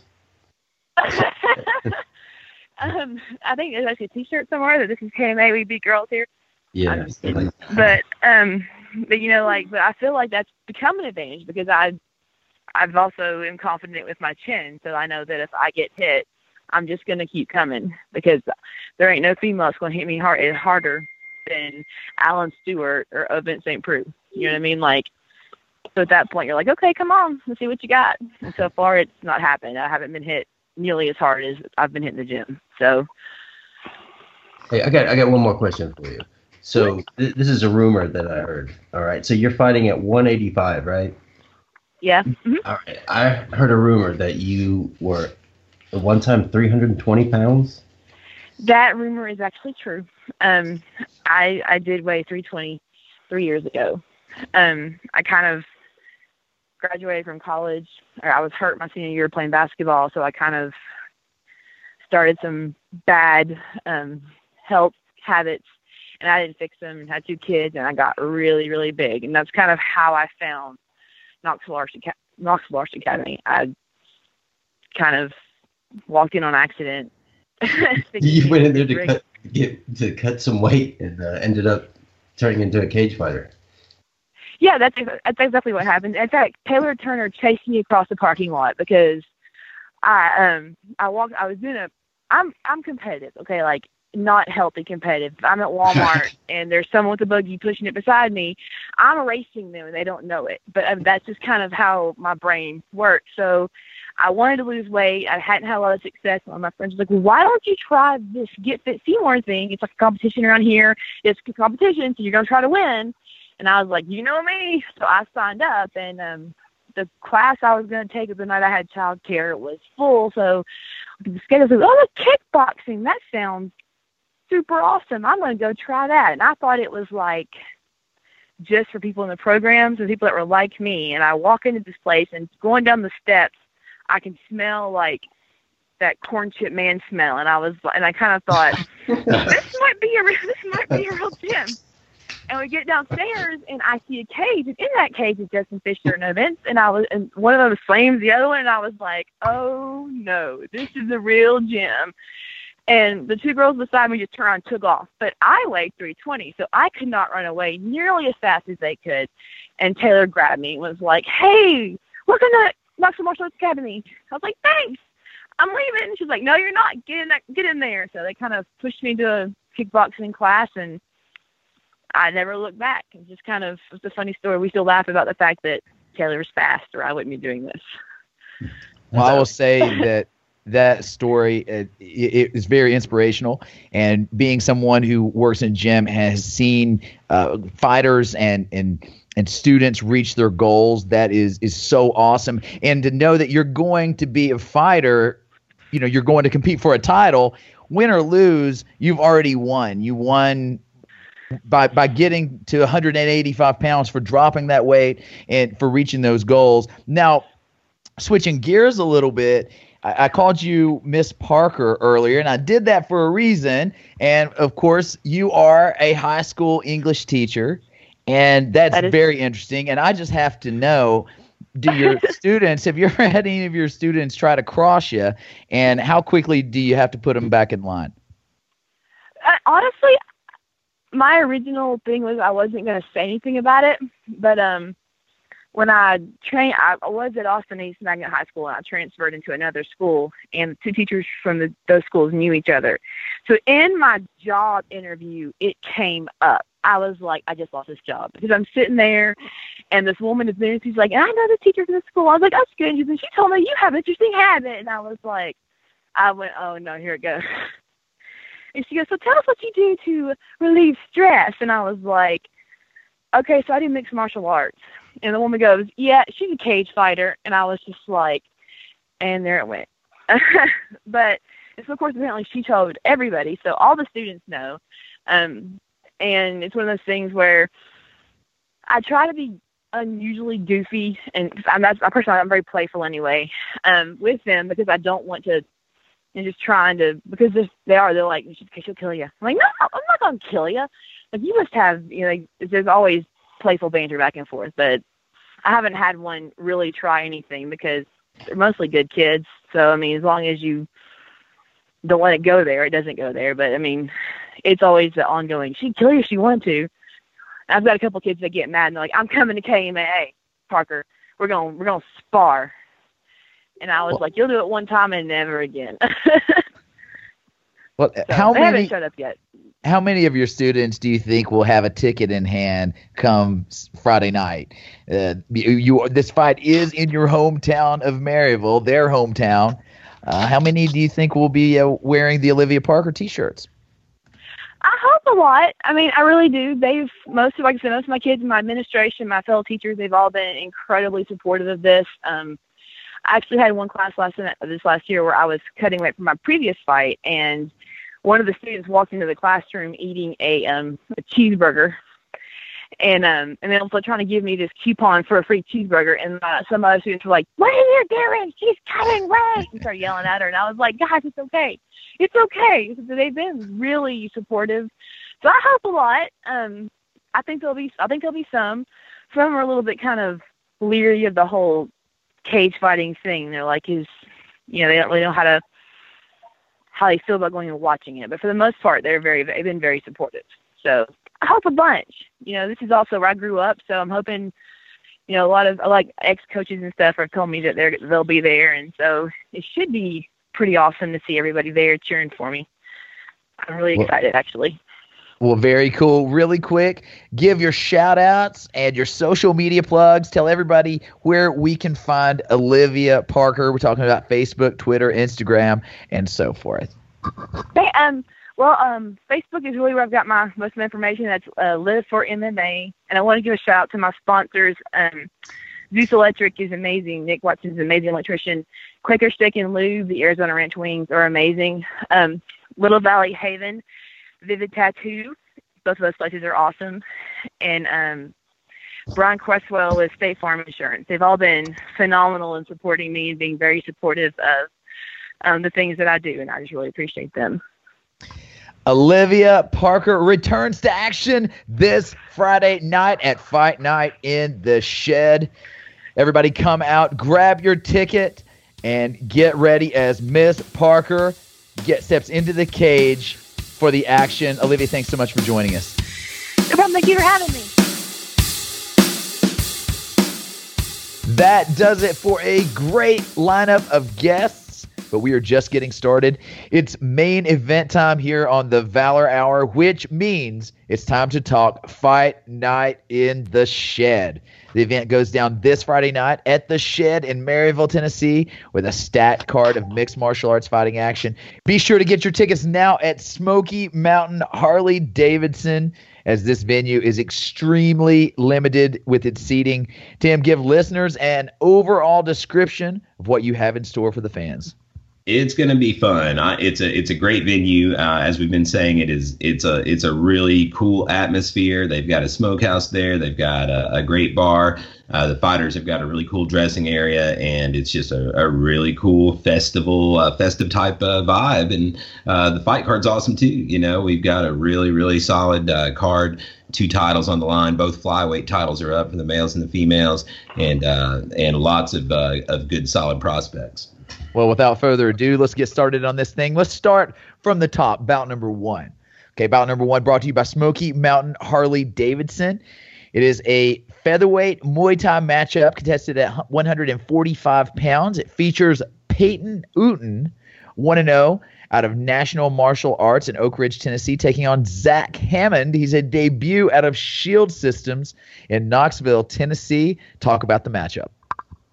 um, I think there's actually a T-shirt somewhere that this is K M A, we beat girls here. Yeah, um, but um, but you know, like, but I feel like that's become an advantage because I, I've also am confident with my chin, so I know that if I get hit, I'm just gonna keep coming because there ain't no female that's gonna hit me hard harder than Alan Stewart or Ovent Saint Preux. You know what I mean? Like, so at that point, you're like, okay, come on, let's see what you got. And so far, it's not happened. I haven't been hit nearly as hard as I've been hit in the gym. So, hey, I got I got one more question for you. So th- this is a rumor that I heard. All right, so you're fighting at one eighty-five, right? Yeah. Mm-hmm. All right. I heard a rumor that you were at one time three hundred twenty pounds. That rumor is actually true. Um, I I did weigh three twenty three years ago. Um, I kind of graduated from college. Or I was hurt my senior year playing basketball, so I kind of started some bad um, health habits, and I didn't fix them. And had two kids, and I got really, really big, and that's kind of how I found Knoxville Arts, Knoxville Arts Academy. I kind of walked in on accident. You went in there to cut, get to cut some weight and uh, ended up turning into a cage fighter. Yeah, that's that's exactly what happened. In fact, Taylor Turner chased me across the parking lot because I um I walked. I was doing a. I'm I'm competitive. Okay, like not healthy competitive. I'm at Walmart and there's someone with a buggy pushing it beside me. I'm racing them and they don't know it. But um, that's just kind of how my brain works. So I wanted to lose weight. I hadn't had a lot of success. One of my friends was like, well, why don't you try this Get Fit Seymour thing? It's like a competition around here. It's a competition, so you're going to try to win. And I was like, you know me. So I signed up, and um, the class I was going to take the night I had childcare was full. So the schedule said, oh, look, kickboxing. That sounds super awesome. I'm going to go try that. And I thought it was like just for people in the programs and people that were like me. And I walk into this place, and going down the steps, I can smell like that corn chip man smell. And I was, and I kind of thought, this might be a, this might be a real gym. And we get downstairs, and I see a cage, and in that cage is Justin Fisher and events. And I was, and one of them slams the other one, and I was like, oh no, this is a real gym. And the two girls beside me just turned around and took off. But I weighed three twenty, so I could not run away nearly as fast as they could. And Taylor grabbed me and was like, hey, we're gonna Knoxville Martial Arts Academy. I was like, thanks, I'm leaving. And she's like, no, you're not. Get in that, get in there. So they kind of pushed me to a kickboxing class, and I never looked back. It just kind of was a funny story. We still laugh about the fact that Taylor was fast, or I wouldn't be doing this. Well, I will say that that story it, it is very inspirational, and being someone who works in gym has seen uh, fighters and and and students reach their goals. That is is so awesome, and to know that you're going to be a fighter, you know, you're going to compete for a title, win or lose, you've already won. You won by by getting to one hundred eighty-five pounds, for dropping that weight and for reaching those goals. Now, switching gears a little bit, I, I called you Miss Parker earlier, and I did that for a reason. And of course, you are a high school English teacher, and that's that is- very interesting. And I just have to know, do your students, have you ever had any of your students try to cross you, and how quickly do you have to put them back in line? Uh, honestly, my original thing was I wasn't going to say anything about it, but um, when I trained, I was at Austin East Magnet High School, and I transferred into another school, and two teachers from the, those schools knew each other. So in my job interview, it came up. I was like, I just lost this job, because I'm sitting there, and this woman is there, and she's like, I know the teacher from the school. I was like, that's good. And she told me you have an interesting habit, and I was like, I went, oh no, here it goes. And she goes, so tell us what you do to relieve stress. And I was like, okay, so I do mixed martial arts. And the woman goes, yeah, she's a cage fighter. And I was just like, and there it went. But so of course, apparently she told everybody. So all the students know. Um, and it's one of those things where I try to be unusually goofy. And I'm not, I personally, I'm very playful anyway, um, with them because I don't want to, and just trying to, because they are, they're like, she'll kill you. I'm like, no, I'm not going to kill you. Like, you must have, you know, like, there's always playful banter back and forth, but I haven't had one really try anything because they're mostly good kids. So, I mean, as long as you don't let it go there, it doesn't go there. But, I mean, it's always the ongoing, she'd kill you if she wanted to. I've got a couple kids that get mad and they're like, I'm coming to K M A A, Parker. We're going, we're going to spar. And I was well, like, you'll do it one time and never again. Well, so how they many haven't showed up yet. How many of your students do you think will have a ticket in hand come Friday night? Uh, you, you this fight is in your hometown of Maryville, their hometown. Uh, how many do you think will be uh, wearing the Olivia Parker T-shirts? I hope a lot. I mean, I really do. They've most of, like I said, most of my kids in my administration, my fellow teachers, they've all been incredibly supportive of this. Um, I actually had one class last this last year where I was cutting weight from my previous fight, and one of the students walked into the classroom eating a um a cheeseburger, and um and then also trying to give me this coupon for a free cheeseburger, and uh, some other students were like, "What are you doing? She's cutting weight!" and started yelling at her, and I was like, "Guys, it's okay, it's okay." So they've been really supportive, so I hope a lot. Um, I think there'll be I think there'll be some. Some are a little bit kind of leery of the whole cage fighting thing. They're like, is you know they don't really know how to. how they feel about going and watching it. But for the most part, they're very, they've been very supportive. So I hope a bunch. You know, this is also where I grew up, so I'm hoping, you know, a lot of, like, ex-coaches and stuff have told me that they're, they'll be there, and so it should be pretty awesome to see everybody there cheering for me. I'm really well, excited, actually. Well, very cool. Really quick, give your shout-outs and your social media plugs. Tell everybody where we can find Olivia Parker. We're talking about Facebook, Twitter, Instagram, and so forth. Hey, um, well, um, Facebook is really where I've got my most of my information. That's uh, Live for M M A. And I want to give a shout-out to my sponsors. Um, Zeus Electric is amazing. Nick Watson's an amazing electrician. Quaker Steak and Lube, the Arizona Ranch Wings are amazing. Um, Little Valley Haven, Vivid Tattoo, both of those places are awesome. And um, Brian Cresswell with State Farm Insurance. They've all been phenomenal in supporting me and being very supportive of um, the things that I do, and I just really appreciate them. Olivia Parker returns to action this Friday night at Fight Night in the Shed. Everybody come out, grab your ticket, and get ready as Miss Parker get steps into the cage for the action. Olivia, thanks so much for joining us. No problem. Thank you for having me. That does it for a great lineup of guests, but we are just getting started. It's main event time here on the Valor Hour, which means it's time to talk Fight Night in the Shed. The event goes down this Friday night at the Shed in Maryville, Tennessee, with a stacked card of mixed martial arts fighting action. Be sure to get your tickets now at Smoky Mountain Harley Davidson, as this venue is extremely limited with its seating. Tim, give listeners an overall description of what you have in store for the fans. It's going to be fun. Uh, it's a it's a great venue. Uh, as we've been saying, it is it's a it's a really cool atmosphere. They've got a smokehouse there. They've got a, a great bar. Uh, the fighters have got a really cool dressing area, and it's just a, a really cool festival, uh, festive type uh, vibe. And uh, the fight card's awesome too. You know, we've got a really really solid uh, card. Two titles on the line. Both flyweight titles are up for the males and the females, and uh, and lots of uh, of good solid prospects. Well, without further ado, let's get started on this thing. Let's start from the top, bout number one. Okay, bout number one brought to you by Smoky Mountain Harley Davidson. It is a featherweight Muay Thai matchup contested at one hundred forty-five pounds. It features Peyton Uten, one and oh, out of National Martial Arts in Oak Ridge, Tennessee, taking on Zach Hammond. He's a debut out of Shield Systems in Knoxville, Tennessee. Talk about the matchup.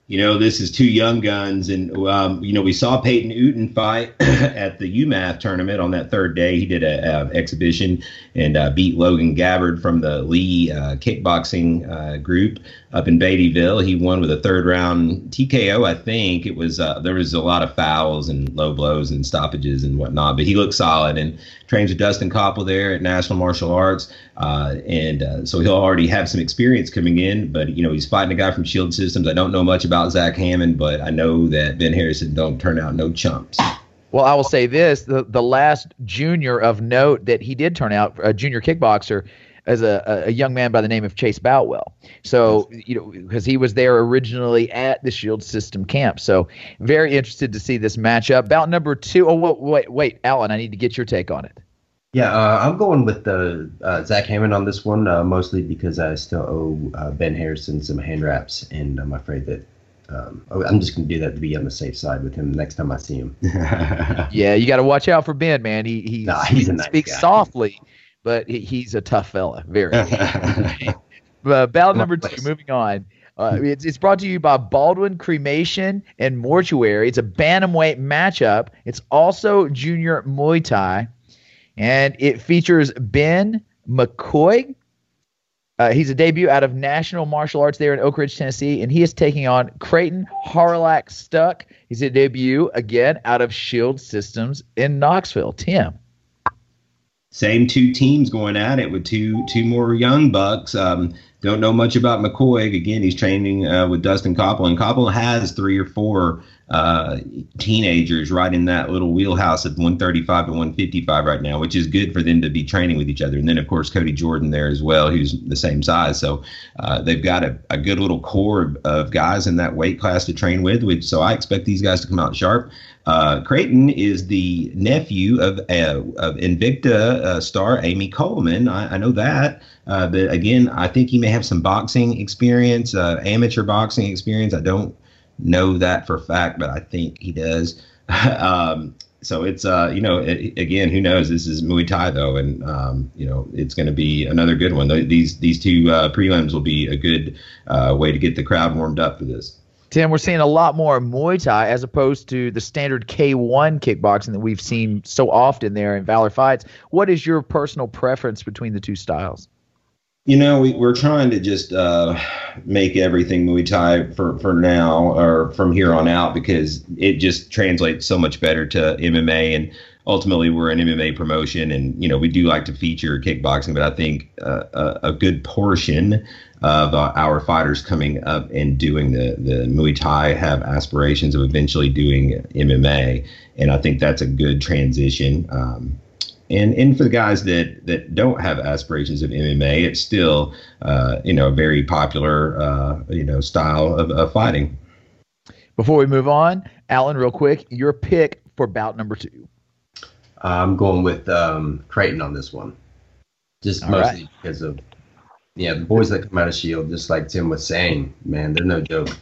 you know, this is two young guns. And, um, you know, we saw Peyton Uten fight at the U M A F tournament on that third day. He did a, a exhibition and uh, beat Logan Gabbard from the Lee uh, kickboxing uh, group up in Beattyville. He won with a third round T K O, I think. It was uh, there was a lot of fouls and low blows and stoppages and whatnot, but he looked solid and trains with Dustin Koppel there at National Martial Arts. Uh, and uh, so he'll already have some experience coming in, but, you know, he's fighting a guy from Shield Systems. I don't know much about Zach Hammond, but I know that Ben Harrison don't turn out no chumps. Well, I will say this, the, the last junior of note that he did turn out, a junior kickboxer, as a, a young man by the name of Chase Boutwell. So, you know, because he was there originally at the Shield System camp. So very interested to see this matchup. Bout number two. Oh, wait, wait, wait, Alan, I need to get your take on it. Yeah, uh, I'm going with the uh, Zach Hammond on this one, uh, mostly because I still owe uh, Ben Harrison some hand wraps, and I'm afraid that um, I'm just going to do that to be on the safe side with him next time I see him. Yeah, you got to watch out for Ben, man. He he, nah, he's he a nice speaks guy. softly, but he, he's a tough fella. Very. uh, ballot number two, moving on. Uh, it's, it's brought to you by Baldwin Cremation and Mortuary. It's a bantamweight matchup. It's also junior Muay Thai. And it features Ben McCoy. Uh, he's a debut out of National Martial Arts there in Oak Ridge, Tennessee, and he is taking on Creighton Harlack Stuck. He's a debut, again, out of Shield Systems in Knoxville. Tim. Same two teams going at it with two two more young bucks. Um, don't know much about McCoy. Again, he's training uh, with Dustin Koppel, and Koppel has three or four uh, teenagers right in that little wheelhouse of one thirty-five to one fifty-five right now, which is good for them to be training with each other. And then, of course, Cody Jordan there as well, who's the same size. So uh, they've got a, a good little core of, of guys in that weight class to train with, which so I expect these guys to come out sharp. Uh, Creighton is the nephew of uh, of Invicta uh, star Amy Coleman. I, I know that. Uh, but again, I think he may have some boxing experience, uh, amateur boxing experience. I don't know that for a fact, but I think he does. um, so it's, uh, you know, it, again, who knows? This is Muay Thai, though, and, um, you know, it's going to be another good one. These, these two uh, prelims will be a good uh, way to get the crowd warmed up for this. Tim, we're seeing a lot more Muay Thai as opposed to the standard K one kickboxing that we've seen so often there in Valor Fights. What is your personal preference between the two styles? You know, we, we're trying to just uh, make everything Muay Thai for, for now or from here on out because it just translates so much better to M M A. And ultimately, we're an M M A promotion. And, you know, we do like to feature kickboxing, but I think uh, a, a good portion of uh, our fighters coming up and doing the, the Muay Thai have aspirations of eventually doing M M A. And I think that's a good transition. Um, And and for the guys that, that don't have aspirations of M M A, it's still, uh, you know, a very popular, uh, you know, style of, of fighting. Before we move on, Alan, real quick, your pick for bout number two. I'm going with um, Creighton on this one, just All mostly right. because of, yeah, the boys that come out of Shield, just like Tim was saying, man, they're no joke.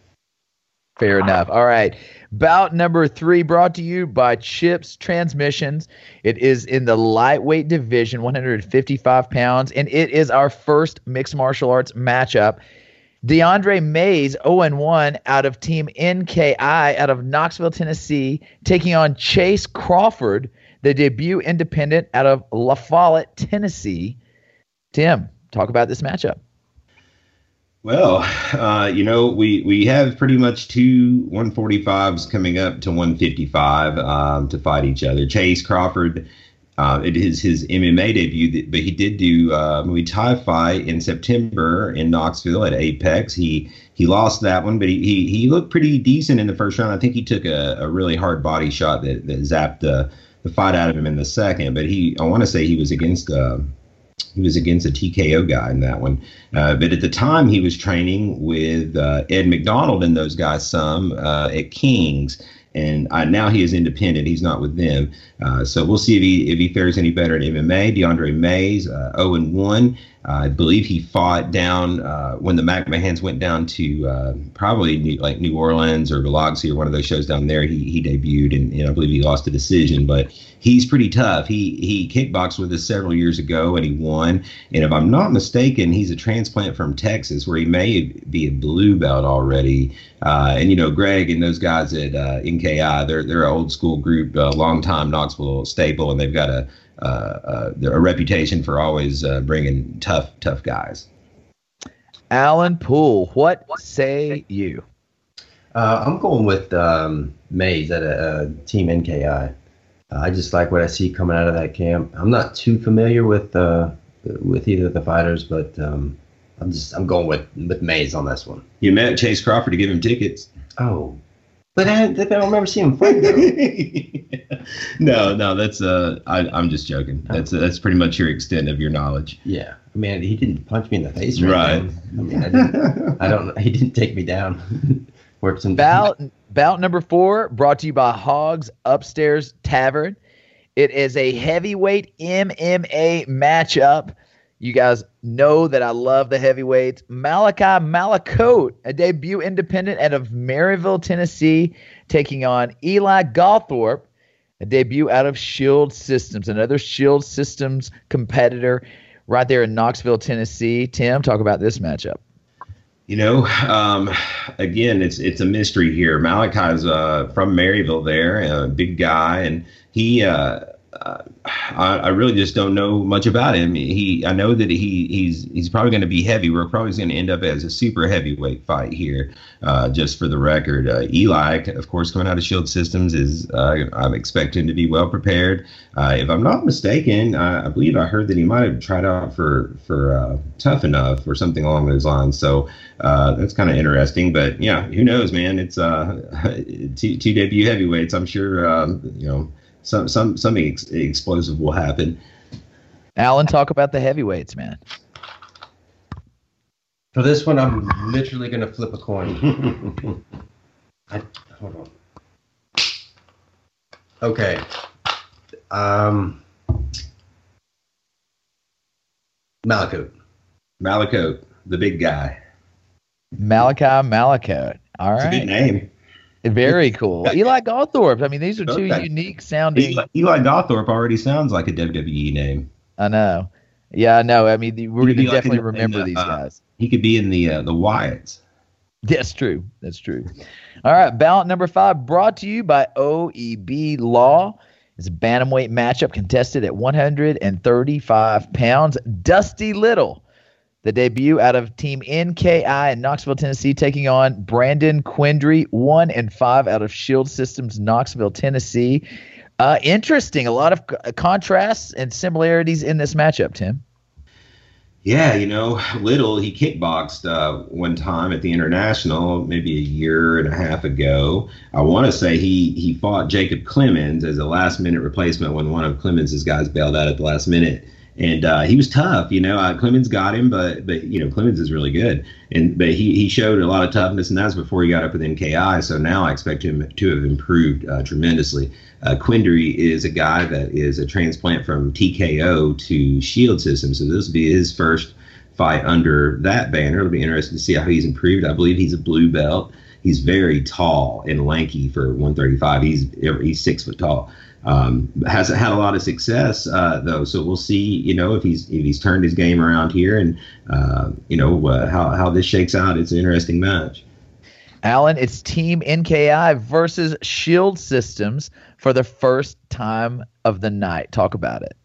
Fair enough. All right. Bout number three brought to you by Chips Transmissions. It is in the lightweight division, one hundred fifty-five pounds, and it is our first mixed martial arts matchup. DeAndre Mays, oh and one, out of Team N K I out of Knoxville, Tennessee, taking on Chase Crawford, the debut independent out of La Follette, Tennessee. Tim, talk about this matchup. Well, uh, you know, we, we have pretty much two one forty-fives coming up to one fifty-five um, to fight each other. Chase Crawford, uh, it is his M M A debut, but he did do uh, Muay Thai fight in September in Knoxville at Apex. He he lost that one, but he he, he looked pretty decent in the first round. I think he took a, a really hard body shot that, that zapped the, the fight out of him in the second. But he, I want to say he was against uh, he was against a T K O guy in that one. Uh, but at the time, he was training with uh, Ed McDonald and those guys some uh, at Kings. And uh, now he is independent. He's not with them. Uh, so we'll see if he if he fares any better in M M A. DeAndre Mays, uh, oh and one. I believe he fought down uh, when the McMahons went down to uh, probably New, like New Orleans or Biloxi or one of those shows down there. He he debuted, and, and I believe he lost a decision. But he's pretty tough. He he kickboxed with us several years ago, and he won. And if I'm not mistaken, he's a transplant from Texas, where he may be a blue belt already. Uh, and you know, Greg and those guys at uh, N K I, they're they're an old school group, uh, long time Knoxville staple, and they've got a Uh, uh, a reputation for always uh, bringing tough, tough guys. Alan Poole, what say you? Uh, I'm going with um, Mays at a, a Team N K I. Uh, I just like what I see coming out of that camp. I'm not too familiar with uh, with either of the fighters, but um, I'm just I'm going with, with Mays on this one. You met Chase Crawford to give him tickets. Oh. But I, I don't remember seeing him fight, though. no, no, that's uh, I, I'm just joking. That's uh, that's pretty much your extent of your knowledge. Yeah, I mean, he didn't punch me in the face, right? right. I mean, I, didn't, I don't. He didn't take me down. Worked some bout bout number four, brought to you by Hogs Upstairs Tavern. It is a heavyweight M M A matchup. You guys know that I love the heavyweights. Malachi Malakote, a debut independent out of Maryville, Tennessee, taking on Eli Gawthorpe, a debut out of Shield Systems, another Shield Systems competitor right there in Knoxville, Tennessee. Tim, talk about this matchup. You know, um, again, it's it's a mystery here. Malachi's uh, from Maryville there, a big guy, and he uh, – Uh, I, I really just don't know much about him. He, I know that he, he's he's probably going to be heavy. We're probably going to end up as a super heavyweight fight here, uh, just for the record. Uh, Eli, of course, coming out of Shield Systems, is uh, I'm expecting to be well prepared. Uh, if I'm not mistaken, I, I believe I heard that he might have tried out for for uh, Tough Enough or something along those lines. So uh, that's kind of interesting. But yeah, who knows, man? It's uh, two, two debut heavyweights. I'm sure um, you know. Some some something ex- explosive will happen. Alan, talk about the heavyweights, man. For this one, I'm literally going to flip a coin. I, hold on. Okay. Um, Malakote. Malakote, the big guy. Malachi Malakote. All right. It's a good name. Very cool. Eli Gawthorpe. I mean, these are two Okay. unique sounding. Eli, Eli Gawthorpe already sounds like a W W E name. I know. Yeah, I know. I mean, we're going to like definitely in- remember in the, these uh, guys. He could be in the uh, the Wyatts. That's true. That's true. All right. Bout number five brought to you by O E B Law. It's a bantamweight matchup contested at one hundred thirty-five pounds. Dusty Little, the debut out of Team N K I in Knoxville, Tennessee, taking on Brandon Quindry, one and five out of Shield Systems, Knoxville, Tennessee. Uh, interesting. A lot of c- contrasts and similarities in this matchup, Tim. Yeah, you know, Little, he kickboxed uh, one time at the International, maybe a year and a half ago. I want to say he he fought Jacob Clemens as a last-minute replacement when one of Clemens' guys bailed out at the last minute. And uh, he was tough, you know. Uh, Clemens got him, but but you know Clemens is really good, and but he he showed a lot of toughness, and that's before he got up with N K I. So now I expect him to have improved uh, tremendously. Uh, Quindry is a guy that is a transplant from T K O to Shield Systems, so this will be his first fight under that banner. It'll be interesting to see how he's improved. I believe he's a blue belt. He's very tall and lanky for one thirty-five. He's he's six foot tall. Um, hasn't had a lot of success uh, though, so we'll see. You know, if he's if he's turned his game around here, and uh, you know uh, how how this shakes out. It's an interesting match. Alan, it's Team N K I versus Shield Systems for the first time of the night. Talk about it.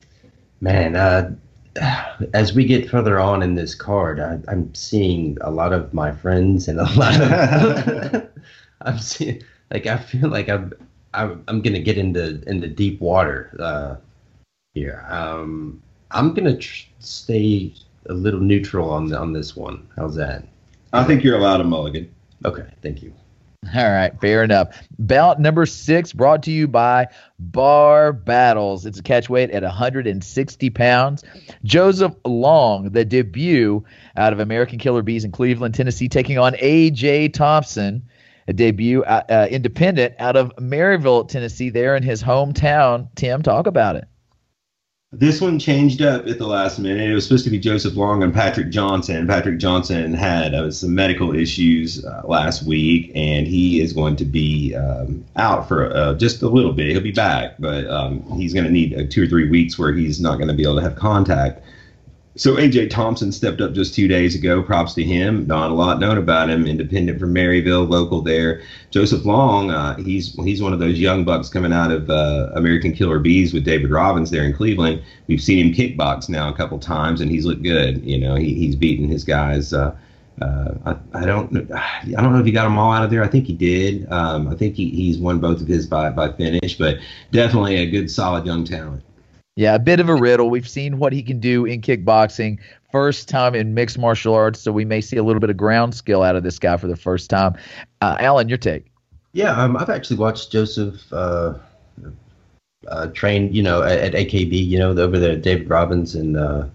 Man, uh, as we get further on in this card, I, I'm seeing a lot of my friends and a lot of I'm seeing like I feel like I'm I'm, I'm gonna get into into deep water uh, here. Um, I'm gonna tr- stay a little neutral on on this one. How's that? I think you're allowed a mulligan. Okay, thank you. All right, fair enough. Bout number six brought to you by Bar Battles. It's a catch weight at one hundred sixty pounds. Joseph Long, the debut out of American Killer Bees in Cleveland, Tennessee, taking on A J Thompson, a debut uh, uh, independent out of Maryville, Tennessee, there in his hometown. Tim, talk about it. This one changed up at the last minute. It was supposed to be Joseph Long and Patrick Johnson. Patrick Johnson had uh, some medical issues uh, last week, and he is going to be um, out for uh, just a little bit. He'll be back, but um, he's going to need uh, two or three weeks where he's not going to be able to have contact. So A J Thompson stepped up just two days ago. Props to him. Not a lot known about him. Independent from Maryville, local there. Joseph Long, uh, he's he's one of those young bucks coming out of uh, American Killer Bees with David Robbins there in Cleveland. We've seen him kickbox now a couple times, and he's looked good. You know, he he's beaten his guys. Uh, uh, I, I don't I don't know if he got them all out of there. I think he did. Um, I think he, he's won both of his by by finish, but definitely a good, solid young talent. Yeah, a bit of a riddle. We've seen what he can do in kickboxing. First time in mixed martial arts, so we may see a little bit of ground skill out of this guy for the first time. Uh, Alan, your take? Yeah, um, I've actually watched Joseph uh, uh, train, you know, at, at A K B, you know, over there at David Robbins, and uh,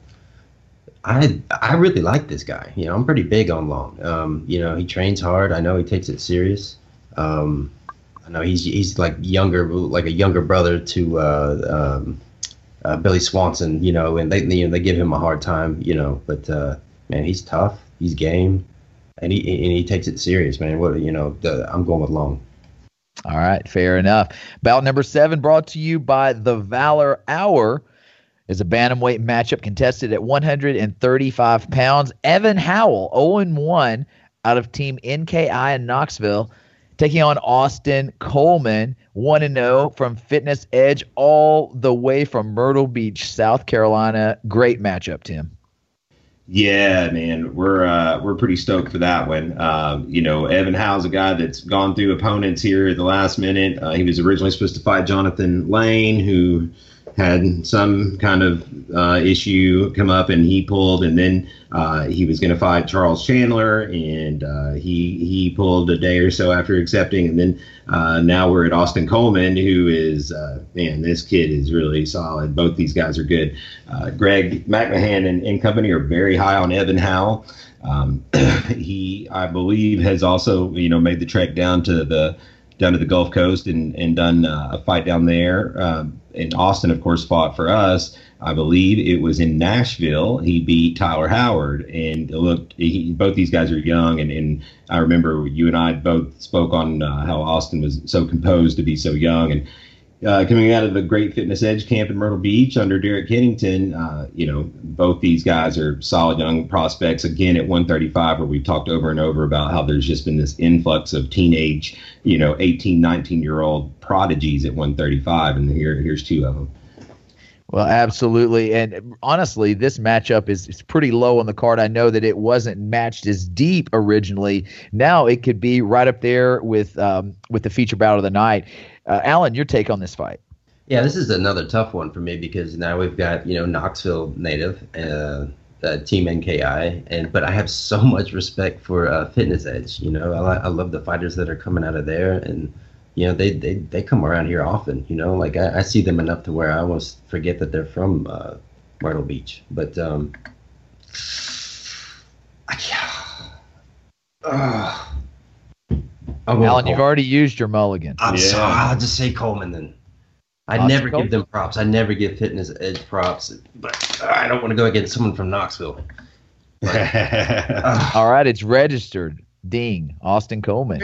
I I really like this guy. You know, I'm pretty big on Long. Um, you know, he trains hard. I know he takes it serious. Um, I know he's he's like younger, like a younger brother to. Uh, um, Uh, Billy Swanson, you know, and they you know, they give him a hard time, you know, but uh, man, he's tough, he's game, and he and he takes it serious, man. What you know, the, I'm going with Long. All right, fair enough. Bout number seven, brought to you by the Valor Hour, is a bantamweight matchup contested at one hundred thirty-five pounds. Evan Howell, oh and one out of Team N K I in Knoxville, taking on Austin Coleman, one and oh from Fitness Edge, all the way from Myrtle Beach, South Carolina. Great matchup, Tim. Yeah, man, we're uh, we're pretty stoked for that one. Um, you know, Evan Howell's a guy that's gone through opponents here at the last minute. Uh, he was originally supposed to fight Jonathan Lane, who had some kind of uh, issue come up, and he pulled, and then uh, he was going to fight Charles Chandler, and uh, he he pulled a day or so after accepting, and then uh, now we're at Austin Coleman, who is, uh, man, this kid is really solid. Both these guys are good. Uh, Greg McMahon and, and company are very high on Evan Howell. Um, he, I believe, has also, you know, made the trek down to the down to the Gulf Coast and, and done uh, a fight down there. Um, and Austin, of course, fought for us. I believe it was in Nashville. He beat Tyler Howard. And look, he, both these guys are young. And, and I remember you and I both spoke on uh, how Austin was so composed to be so young. And uh, coming out of the Great Fitness Edge camp in Myrtle Beach under Derek Kennington, uh, you know, both these guys are solid young prospects. Again, at one thirty-five, where we've talked over and over about how there's just been this influx of teenage, you know, eighteen, nineteen-year-old prodigies at one thirty-five, and here here's two of them. Well, absolutely. And honestly, this matchup is, is pretty low on the card. I know that it wasn't matched as deep originally. Now it could be right up there with um, with the feature bout of the night. Uh, Alan, your take on this fight? Yeah, this is another tough one for me because now we've got, you know, Knoxville native, uh, uh, Team N K I, and but I have so much respect for uh, Fitness Edge. You know, I, I love the fighters that are coming out of there, and you know, they, they, they come around here often, you know, like I, I see them enough to where I almost forget that they're from uh, Myrtle Beach. But, um, I, uh, Alan, you've already used your mulligan. I'm Yeah. sorry. I'll just say Coleman then. I Austin never Coleman? give them props. I never give Fitness Edge props, but I don't want to go against someone from Knoxville. But, uh, All right, it's registered. Ding, Austin Coleman.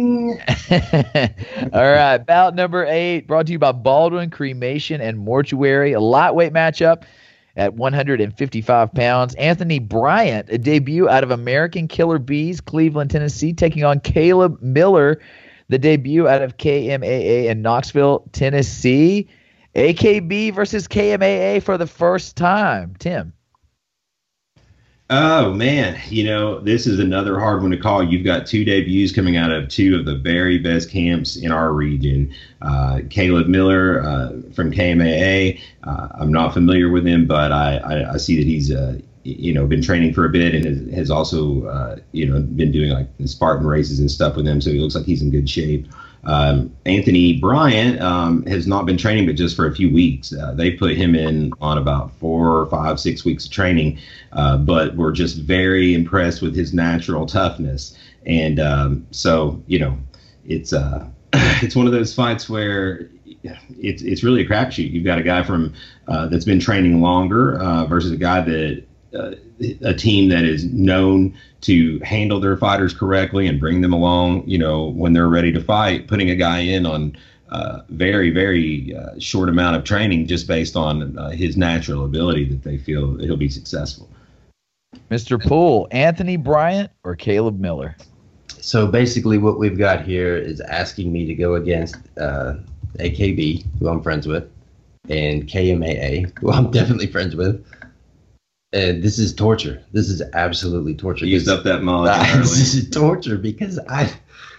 All right, bout number eight, brought to you by Baldwin Cremation and Mortuary, a lightweight matchup at one hundred fifty-five pounds. Anthony Bryant, a debut out of American Killer Bees, Cleveland, Tennessee, taking on Caleb Miller, the debut out of K M A A in Knoxville, Tennessee. A K B versus K M A A for the first time. Tim. Oh, man. You know, this is another hard one to call. You've got two debuts coming out of two of the very best camps in our region. Uh, Caleb Miller uh, from K M A A. Uh, I'm not familiar with him, but I, I, I see that he's, uh, you know, been training for a bit and has, has also, uh, you know, been doing like Spartan races and stuff with him. So he looks like he's in good shape. Um, Anthony Bryant um, has not been training, but just for a few weeks. Uh, they put him in on about four or five, six weeks of training, uh, but we're just very impressed with his natural toughness. And um, so, you know, it's uh, it's one of those fights where, it's it's really a crapshoot. You've got a guy from uh, that's been training longer uh, versus a guy that uh, a team that is known to handle their fighters correctly and bring them along, you know, when they're ready to fight. Putting a guy in on uh, very very uh, short amount of training just based on uh, his natural ability, that they feel he'll be successful. Mister Poole, Anthony Bryant or Caleb Miller? So basically what we've got here is asking me to go against uh, A K B, who I'm friends with, and K M A A, who I'm definitely friends with. And this is torture. This is absolutely torture. You used up that mulligan. This is torture because I,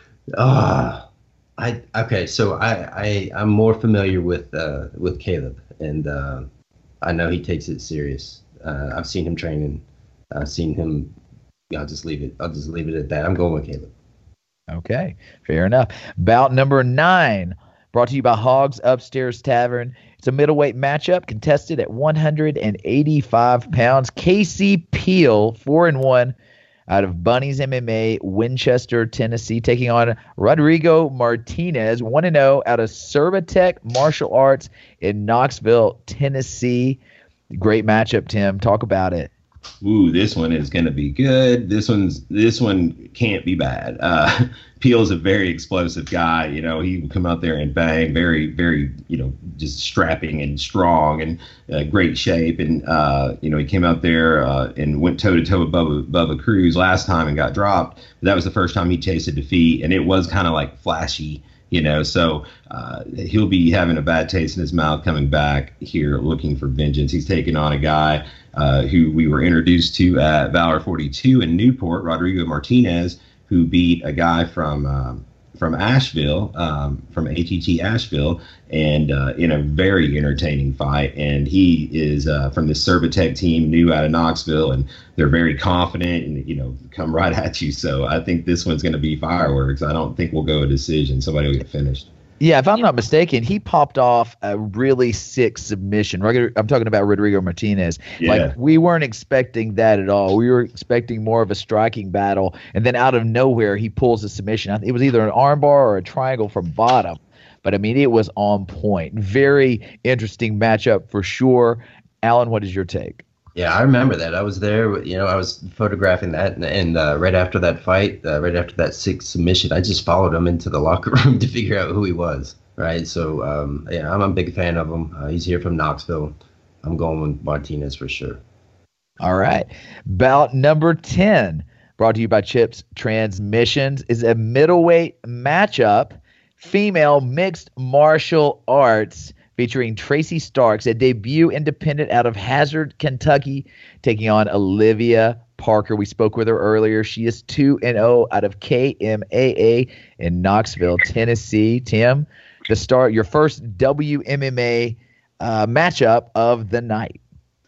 uh, I okay. So I, I I'm more familiar with uh, with Caleb, and uh, I know he takes it serious. Uh, I've seen him training. I've seen him. I'll just leave it. I'll just leave it at that. I'm going with Caleb. Okay, fair enough. Bout number nine, brought to you by Hogs Upstairs Tavern. It's a middleweight matchup contested at one hundred eighty-five pounds. Casey Peel, four and one, out of Bunny's M M A, Winchester, Tennessee, taking on Rodrigo Martinez, one and zero, out of Serbatech Martial Arts in Knoxville, Tennessee. Great matchup, Tim. Talk about it. Ooh, this one is going to be good. This one's this one can't be bad. Uh, Peel's a very explosive guy. You know, he will come out there and bang. Very, very, you know, just strapping and strong and uh, great shape. And uh, you know, he came out there uh, and went toe to toe with Bubba, Bubba Cruz last time and got dropped. But that was the first time he tasted defeat, and it was kind of like flashy. You know, so uh, he'll be having a bad taste in his mouth coming back here looking for vengeance. He's taking on a guy uh, who we were introduced to at Valor forty-two in Newport, Rodrigo Martinez, who beat a guy from um, from Asheville, um, from A T T Asheville, and uh, in a very entertaining fight. And he is uh, from the Serbatech team, new out of Knoxville, and they're very confident and, you know, come right at you. So I think this one's going to be fireworks. I don't think we'll go a decision. Somebody will get finished. Yeah, if I'm not mistaken, he popped off a really sick submission. I'm talking about Rodrigo Martinez. Yeah. Like, we weren't expecting that at all. We were expecting more of a striking battle, and then out of nowhere, he pulls a submission. It was either an armbar or a triangle from bottom, but I mean, it was on point. Very interesting matchup for sure. Alan, what is your take? Yeah, I remember that. I was there. You know, I was photographing that, and, and uh, right after that fight, uh, right after that sixth submission, I just followed him into the locker room to figure out who he was. Right. So, um, yeah, I'm a big fan of him. Uh, he's here from Knoxville. I'm going with Martinez for sure. All right. Bout number ten, brought to you by Chips Transmissions, is a middleweight matchup, female mixed martial arts, featuring Tracy Starks, a debut independent out of Hazard, Kentucky, taking on Olivia Parker. We spoke with her earlier. She is two and oh out of K M A A in Knoxville, Tennessee. Tim, the start, your first W M M A uh, matchup of the night.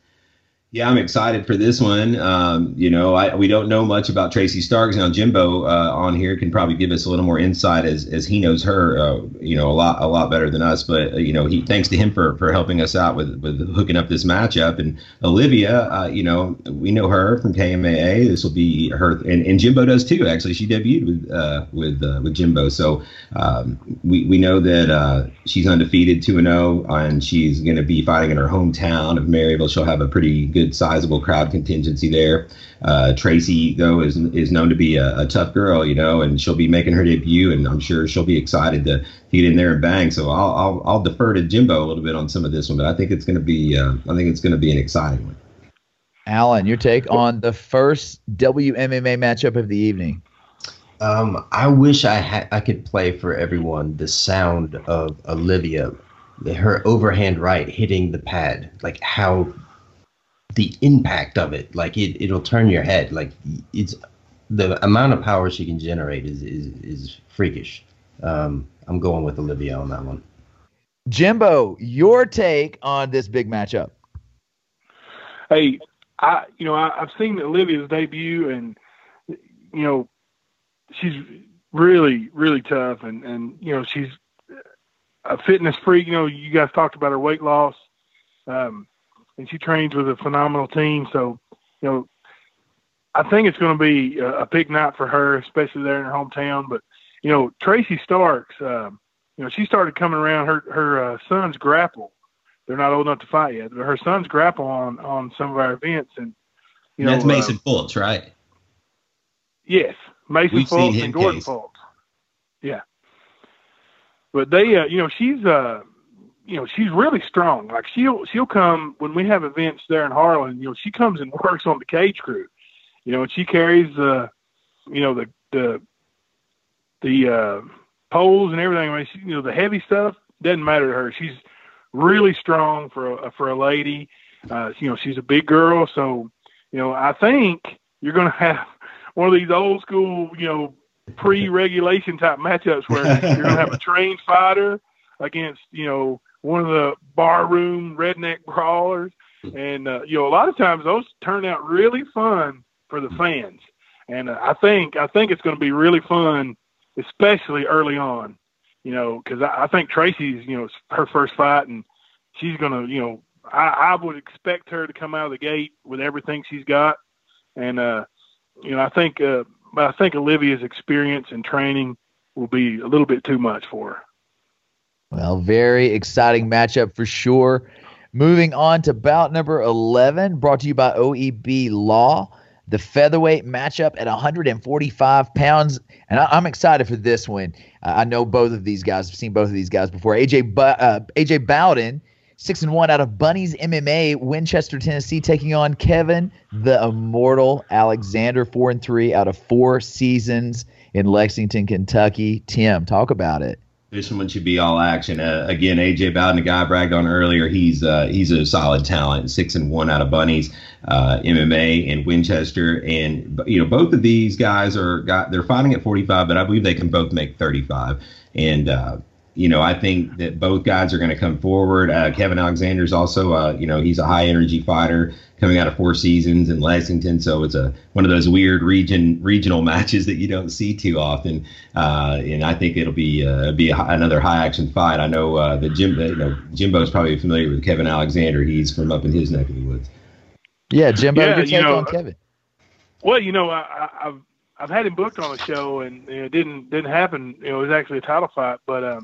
Yeah, I'm excited for this one. Um, you know, I, we don't know much about Tracy Starks. Now, Jimbo uh, on here can probably give us a little more insight as as he knows her, uh, you know, a lot a lot better than us. But uh, you know, he thanks to him for for helping us out with with hooking up this matchup. And Olivia, uh, you know, we know her from K M A A. This will be her, and, and Jimbo does too. Actually, she debuted with uh, with uh, with Jimbo, so um, we we know that uh, she's undefeated, two and zero, and she's going to be fighting in her hometown of Maryville. She'll have a pretty good, sizable crowd contingency there. Uh, Tracy, though, is is known to be a, a tough girl, you know, and she'll be making her debut, and I'm sure she'll be excited to, to get in there and bang. So I'll, I'll I'll defer to Jimbo a little bit on some of this one, but I think it's going to be uh, I think it's going to be an exciting one. Alan, your take on the first W M M A matchup of the evening? Um, I wish I had I could play for everyone the sound of Olivia, her overhand right hitting the pad, like how the impact of it, like it, it'll turn your head. Like it's the amount of power she can generate is is, is freakish. Um, I'm going with Olivia on that one. Jimbo, your take on this big matchup? Hey, I you know I, I've seen Olivia's debut, and you know she's really really tough, and and you know she's a fitness freak. You know, you guys talked about her weight loss. Um, And she trains with a phenomenal team. So, you know, I think it's going to be a, a big night for her, especially there in her hometown. But, you know, Tracy Starks, um, you know, she started coming around her her uh, son's grapple. They're not old enough to fight yet, but her son's grapple on on some of our events, and you know, that's Mason uh, Fultz, right? Yes, Mason We've seen Fultz him and Gordon case. Fultz. Yeah, but they, uh, you know, she's uh, you know, she's really strong. Like she'll she'll come when we have events there in Harlan. You know, she comes and works on the cage crew. You know, and she carries uh, you know, the the the uh, poles and everything. I mean, she, you know, the heavy stuff doesn't matter to her. She's really strong for a, for a lady. Uh, you know, she's a big girl. So, you know, I think you're going to have one of these old school, you know, pre-regulation type matchups where you're going to have a trained fighter against, you know, one of the barroom redneck brawlers. And, uh, you know, a lot of times those turn out really fun for the fans. And uh, I think, I think it's going to be really fun, especially early on, you know, cause I, I think Tracy's, you know, her first fight, and she's going to, you know, I, I would expect her to come out of the gate with everything she's got. And, uh, you know, I think, uh, but I think Olivia's experience and training will be a little bit too much for her. Well, very exciting matchup for sure. Moving on to bout number eleven, brought to you by O E B Law, the featherweight matchup at one hundred forty-five pounds. And I, I'm excited for this one. Uh, I know both of these guys. I've seen both of these guys before. A J Bu- uh, A J Bowden, six and one out of Bunny's M M A, Winchester, Tennessee, taking on Kevin the Immortal Alexander, four and three out of four seasons in Lexington, Kentucky. Tim, talk about it. This one should be all action. Uh, again, A J Bowden, the guy I bragged on earlier, he's uh, he's a solid talent. Six and one out of Bunny's uh, M M A in Winchester, and you know both of these guys are got they're fighting at forty-five, but I believe they can both make thirty-five. And uh, you know I think that both guys are going to come forward. Uh, Kevin Alexander's also uh, you know he's a high energy fighter coming out of four seasons in Lexington, so it's a one of those weird region regional matches that you don't see too often. Uh, and I think it'll be uh, be a, another high action fight. I know uh, the Jim, you know, Jimbo's probably familiar with Kevin Alexander. He's from up in his neck of the woods. Yeah, Jimbo, Yeah, your take you know, on Kevin. Well, you know, I, I, I've I've had him booked on a show, and you know, it didn't didn't happen. You know, it was actually a title fight, but um,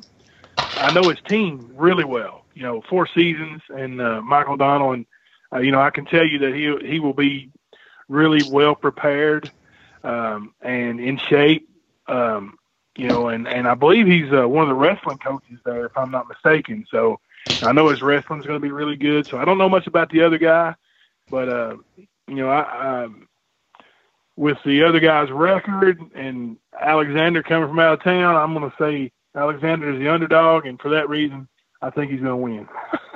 I know his team really well. You know, four seasons, and uh, Michael O'Donnell, and uh, you know, I can tell you that he he will be really well prepared um, and in shape. Um, you know, and, and I believe he's uh, one of the wrestling coaches there, if I'm not mistaken. So I know his wrestling's going to be really good. So I don't know much about the other guy, but uh, you know, I. Um, with the other guy's record and Alexander coming from out of town, I'm going to say Alexander is the underdog, and for that reason, I think he's going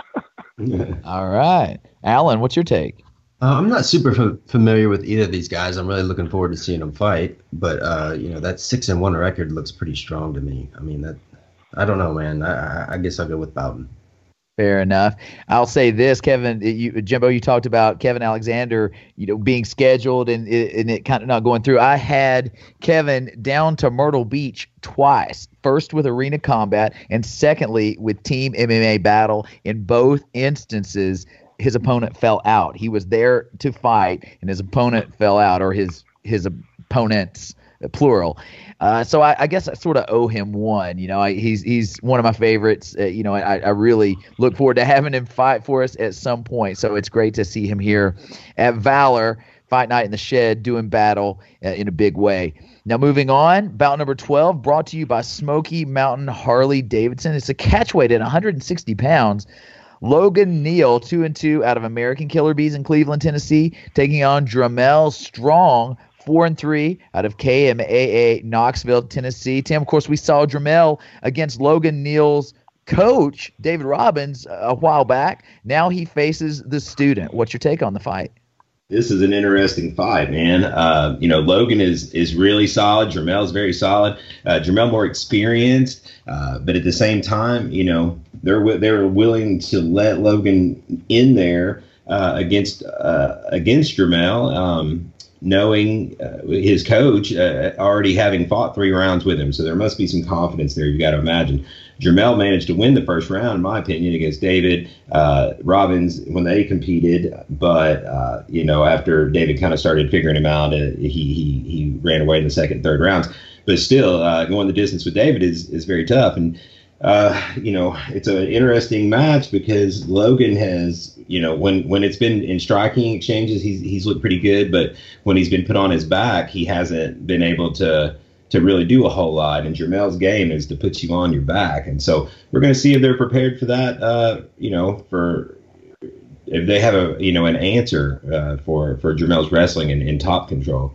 to win. All right. Alan, what's your take? Uh, I'm not super f- familiar with either of these guys. I'm really looking forward to seeing them fight, but uh, you know that six and one record looks pretty strong to me. I mean, that I don't know, man. I, I guess I'll go with Bowden. Fair enough. I'll say this, Kevin, you, Jimbo, you talked about Kevin Alexander, you know, being scheduled and it, and it kind of not going through. I had Kevin down to Myrtle Beach twice, first with Arena Combat and secondly with Team M M A Battle. In both instances, his opponent fell out. He was there to fight and his opponent fell out, or his, his opponents, plural. Uh, so I, I guess I sort of owe him one. You know, I, he's he's one of my favorites. Uh, you know, I, I really look forward to having him fight for us at some point. So it's great to see him here at Valor Fight Night in the Shed doing battle uh, in a big way. Now moving on, bout number twelve, brought to you by Smoky Mountain Harley Davidson. It's a catchweight at one hundred sixty pounds. Logan Neal, two and two out of American Killer Bees in Cleveland, Tennessee, taking on Dramel Strong, Four and three out of K M A A Knoxville, Tennessee. Tim, of course, we saw Dramel against Logan Neal's coach, David Robbins, a while back. Now he faces the student. What's your take on the fight? This is an interesting fight, man. Uh, you know, Logan is is really solid. Dramel is very solid. Uh, Dramel more experienced, uh, but at the same time, you know, they're they're willing to let Logan in there uh, against uh, against Dramel. Um, knowing uh, his coach uh, already having fought three rounds with him. So there must be some confidence there, you got to imagine. Dramel managed to win the first round, in my opinion, against David uh, Robbins when they competed. But, uh, you know, after David kind of started figuring him out, uh, he, he he ran away in the second, third rounds. But still, uh, going the distance with David is, is very tough. And uh, you know, it's an interesting match because Logan has, you know, when, when it's been in striking exchanges, he's he's looked pretty good, but when he's been put on his back, he hasn't been able to to really do a whole lot. And Jermel's game is to put you on your back, and so we're going to see if they're prepared for that. Uh, you know, for if they have a you know an answer uh, for for Jermel's wrestling in, in top control.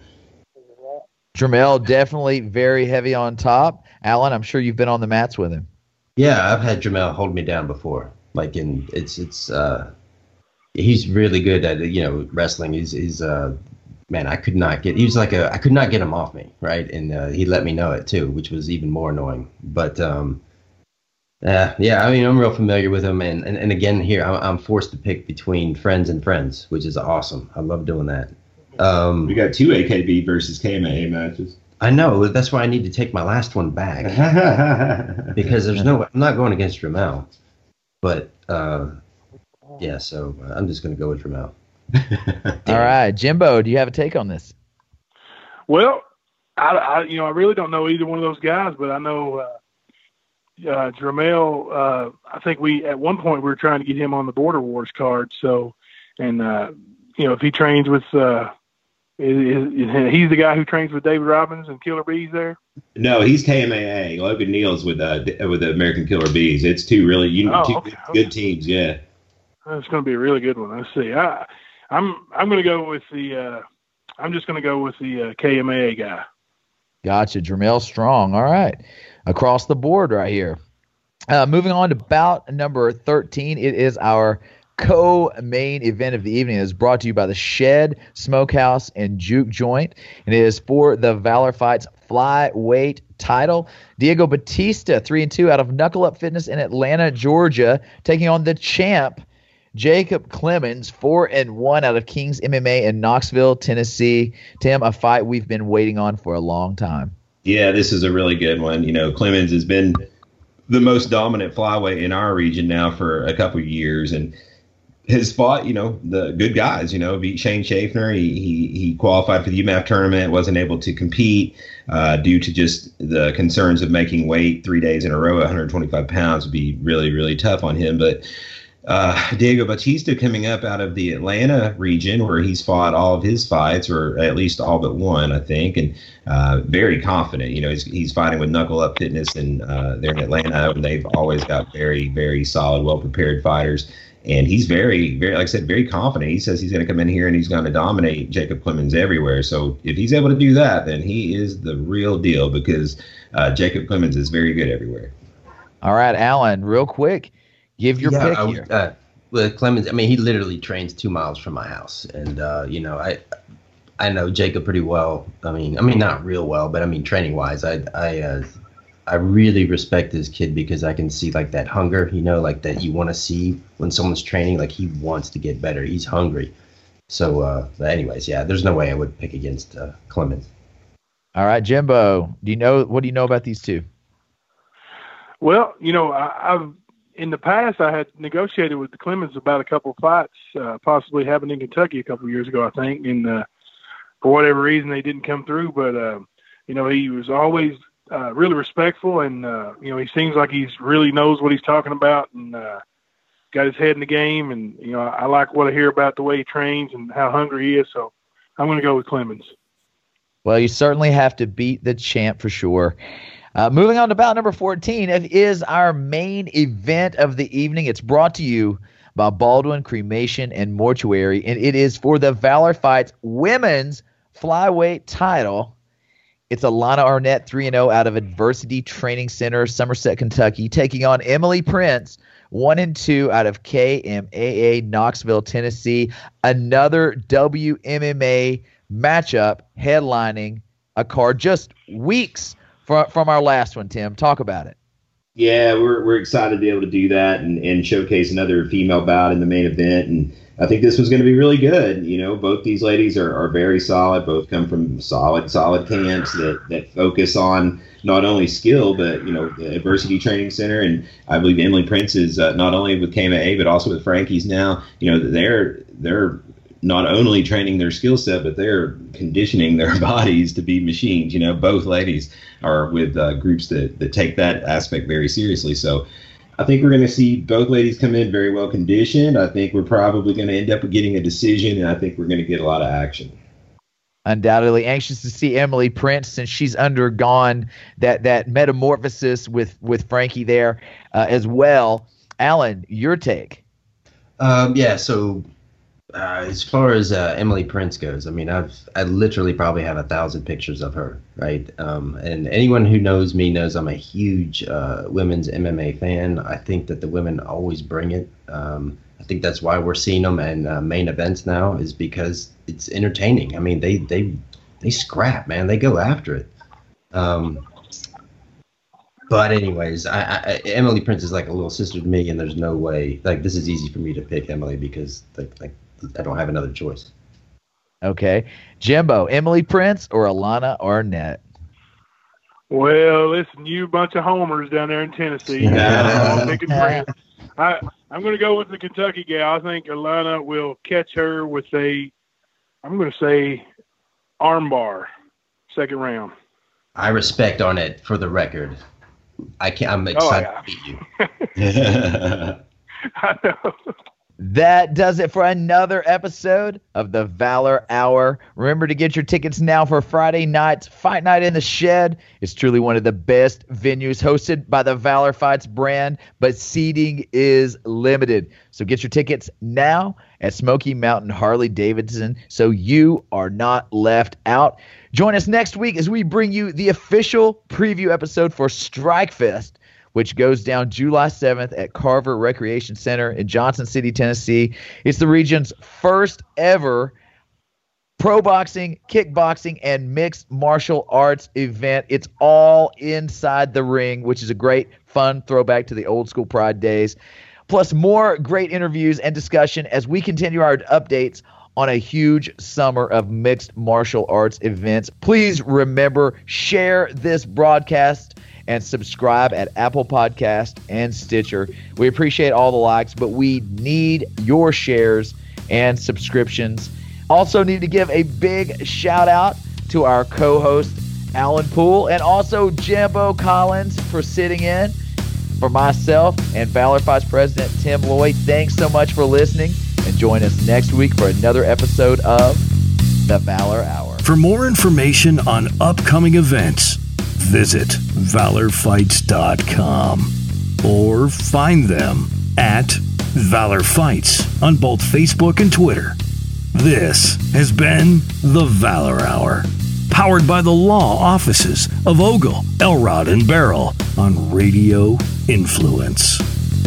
Jermel definitely very heavy on top. Alan, I'm sure you've been on the mats with him. Yeah, I've had Jermel hold me down before. Like in it's it's uh, he's really good at you know wrestling. He's he's uh, man, I could not get. He was like a I could not get him off me, right? And uh, he let me know it too, which was even more annoying. But um, uh, yeah, I mean, I'm real familiar with him, and and, and again here I'm, I'm forced to pick between friends and friends, which is awesome. I love doing that. Um, we got two A K B versus K M A A matches. I know. That's why I need to take my last one back because there's no. I'm not going against Jermel, but uh, yeah. So uh, I'm just going to go with Jermel. All right, Jimbo, do you have a take on this? Well, I, I you know I really don't know either one of those guys, but I know uh, uh, Jermel. Uh, I think we at one point we were trying to get him on the Border Wars card. So, and uh, you know if he trains with. Uh, Is, is, he's the guy who trains with David Robbins and Killer Bees there? No, he's K M A A. Logan Neal's with uh, with the American Killer Bees. It's two really you know, oh, two okay, good, okay. good teams, yeah. It's going to be a really good one. Let's see. I, I'm I'm going to go with the. Uh, I'm just going to go with the uh, K M A A guy. Gotcha, Jermel Strong. All right, across the board right here. Uh, moving on to bout number thirteen. It is our co-main event of the evening. It is brought to you by the Shed, Smokehouse, and Juke Joint, and it is for the Valor Fights flyweight title. Diego Batista, three and two out of Knuckle Up Fitness in Atlanta, Georgia, taking on the champ Jacob Clemens, four and one out of King's M M A in Knoxville, Tennessee. Tim, a fight we've been waiting on for a long time. Yeah, this is a really good one. You know, Clemens has been the most dominant flyweight in our region now for a couple of years, and has fought, you know, the good guys, you know, beat Shane Schaffner. He he, he qualified for the U M A F tournament, wasn't able to compete uh, due to just the concerns of making weight three days in a row. one hundred twenty-five pounds would be really, really tough on him. But uh, Diego Batista coming up out of the Atlanta region where he's fought all of his fights, or at least all but one, I think, and uh, very confident. You know, he's, he's fighting with Knuckle Up Fitness, and uh, they're in Atlanta, and they've always got very, very solid, well-prepared fighters. And he's very, very, like I said, very confident. He says he's going to come in here and he's going to dominate Jacob Clemens everywhere. So if he's able to do that, then he is the real deal, because uh, Jacob Clemens is very good everywhere. All right, Alan, real quick, give your yeah, pick I, here. Uh, with Clemens, I mean, he literally trains two miles from my house, and uh, you know, I I know Jacob pretty well. I mean, I mean, not real well, but I mean, training wise, I I. Uh, I really respect this kid because I can see like that hunger, you know, like that you want to see when someone's training, like he wants to get better. He's hungry. So, uh, but anyways, yeah, there's no way I would pick against uh, Clemens. All right, Jimbo, do you know, what do you know about these two? Well, you know, I, I've, in the past, I had negotiated with the Clemens about a couple of fights, uh, possibly happened in Kentucky a couple of years ago, I think. And uh, for whatever reason, they didn't come through. But, uh, you know, he was always Uh, really respectful, and uh, you know, he seems like he's really knows what he's talking about, and uh, got his head in the game. And you know, I, I like what I hear about the way he trains and how hungry he is. So I'm going to go with Clemens. Well, you certainly have to beat the champ for sure. Uh, moving on to bout number fourteen, it is our main event of the evening. It's brought to you by Baldwin Cremation and Mortuary, and it is for the Valor Fights women's flyweight title. It's Alana Arnett, three and oh out of Adversity Training Center, Somerset, Kentucky, taking on Emily Prince, one and two out of K M A A, Knoxville, Tennessee. Another W M M A matchup headlining a card just weeks from, from our last one, Tim. Talk about it. Yeah, we're we're excited to be able to do that and, and showcase another female bout in the main event. And I think this was going to be really good. You know, both these ladies are, are very solid. Both come from solid, solid camps that, that focus on not only skill, but, you know, the Adversity Training Center. And I believe Emily Prince is uh, not only with K M A A, but also with Frankie's now. You know, they're they're not only training their skill set, but they're conditioning their bodies to be machines. You know, both ladies are with uh, groups that, that take that aspect very seriously. So I think we're going to see both ladies come in very well conditioned. I think we're probably going to end up getting a decision, and I think we're going to get a lot of action. Undoubtedly anxious to see Emily Prince since she's undergone that that metamorphosis with, with Frankie there uh, as well. Alan, your take? Um, yeah, so uh, as far as uh, Emily Prince goes, I mean, I've I literally probably have a thousand pictures of her, right? Um, and anyone who knows me knows I'm a huge uh, women's M M A fan. I think that the women always bring it. Um, I think that's why we're seeing them in uh, main events now, is because it's entertaining. I mean, they they they scrap, man. They go after it. Um, but anyways, I, I, Emily Prince is like a little sister to me, and there's no way. Like, this is easy for me to pick Emily because like like I don't have another choice. Okay, Jimbo, Emily Prince or Alana Arnett? Well, listen, you bunch of homers down there in Tennessee. uh, I'm picking Prince. I, I'm going to go with the Kentucky gal. I think Alana will catch her with a, I'm going to say, armbar, second round. I respect Arnett for the record. I can't. I'm excited oh, yeah. to beat you. I know. That does it for another episode of the Valor Hour. Remember to get your tickets now for Friday night's Fight Night in the Shed. It's truly one of the best venues hosted by the Valor Fights brand, but seating is limited. So get your tickets now at Smoky Mountain Harley Davidson so you are not left out. Join us next week as we bring you the official preview episode for Strike Fest, which goes down July seventh at Carver Recreation Center in Johnson City, Tennessee. It's the region's first ever pro boxing, kickboxing, and mixed martial arts event. It's all inside the ring, which is a great, fun throwback to the old school Pride days. Plus more great interviews and discussion as we continue our updates on a huge summer of mixed martial arts events. Please remember, share this broadcast and subscribe at Apple Podcast and Stitcher. We appreciate all the likes, but we need your shares and subscriptions. Also need to give a big shout out to our co-host, Alan Poole, and also Jimbo Collins for sitting in for myself and Valor Fights President Tim Lloyd. Thanks so much for listening, and join us next week for another episode of The Valor Hour. For more information on upcoming events, visit valor fights dot com or find them at Valor Fights on both Facebook and Twitter. This has been the Valor Hour, powered by the law offices of Ogle, Elrod, and Barrel on Radio Influence.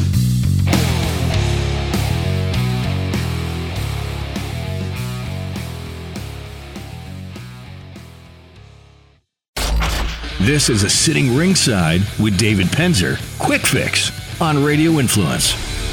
This is a Sitting Ringside with David Penzer, Quick Fix on Radio Influence.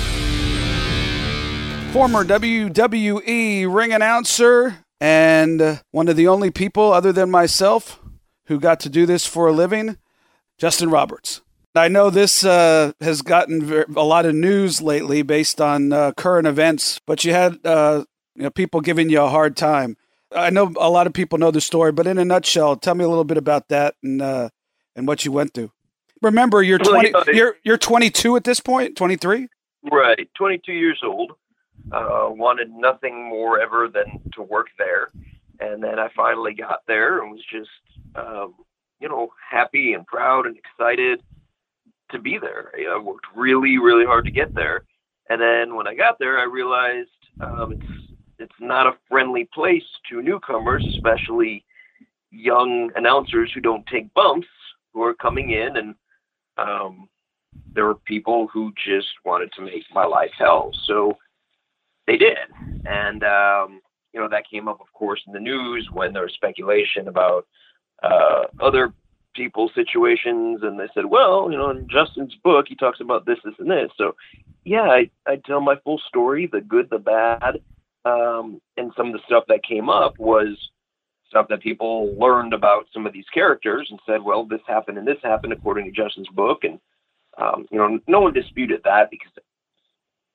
Former W W E ring announcer and one of the only people other than myself who got to do this for a living, Justin Roberts. I know this uh, has gotten a lot of news lately based on uh, current events, but you had uh, you know, people giving you a hard time. I know a lot of people know the story, but in a nutshell, tell me a little bit about that and uh, and what you went through. Remember, you're twenty. You're you're twenty-two at this point. twenty-three. Right, twenty-two years old. Uh, wanted nothing more ever than to work there, and then I finally got there and was just, um, you know, happy and proud and excited to be there. I worked really, really hard to get there, and then when I got there, I realized um, it's. It's not a friendly place to newcomers, especially young announcers who don't take bumps, who are coming in, and um, there were people who just wanted to make my life hell. So they did. And, um, you know, that came up, of course, in the news when there was speculation about uh, other people's situations. And they said, well, you know, in Justin's book, he talks about this, this, and this. So, yeah, I, I tell my full story, the good, the bad. Um, and some of the stuff that came up was stuff that people learned about some of these characters and said, well, this happened and this happened according to Justin's book. And, um, you know, no one disputed that because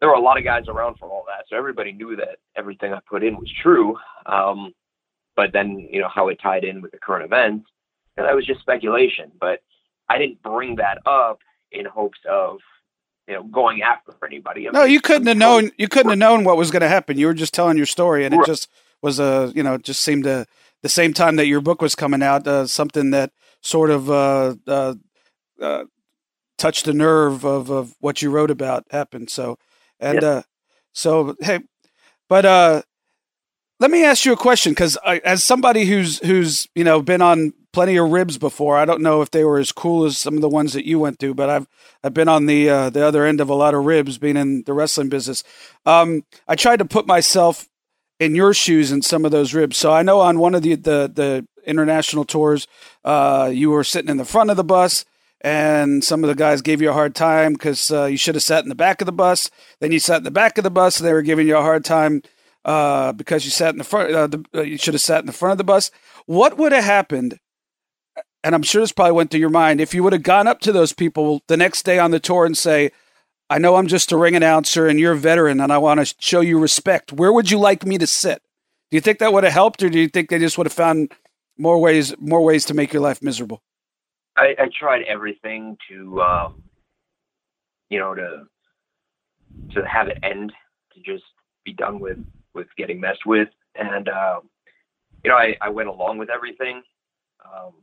there were a lot of guys around for all that. So everybody knew that everything I put in was true. Um, but then, you know, how it tied in with the current events, and that was just speculation. But I didn't bring that up in hopes of, you know, going after anybody. No, you couldn't have known. You couldn't have known what was going to happen. You were just telling your story, and it just was a, you know, it just seemed to the same time that your book was coming out, uh, something that sort of uh, uh, uh, touched the nerve of, of what you wrote about happened. So, and yeah. uh, so hey, but uh, let me ask you a question, because as somebody who's who's you know been on plenty of ribs before, I don't know if they were as cool as some of the ones that you went to, but I've I've been on the uh, the other end of a lot of ribs, being in the wrestling business. Um, I tried to put myself in your shoes in some of those ribs. So I know on one of the the, the international tours, uh, you were sitting in the front of the bus, and some of the guys gave you a hard time because uh, you should have sat in the back of the bus. Then you sat in the back of the bus, and they were giving you a hard time uh, because you sat in the front. Uh, the, uh, you should have sat in the front of the bus. What would have happened? And I'm sure this probably went through your mind, if you would have gone up to those people the next day on the tour and say, I know I'm just a ring announcer and you're a veteran and I want to show you respect. Where would you like me to sit? Do you think that would have helped, or do you think they just would have found more ways, more ways to make your life miserable? I, I tried everything to, um, you know, to, to have it end, to just be done with, with getting messed with. And, um, you know, I, I went along with everything. Um,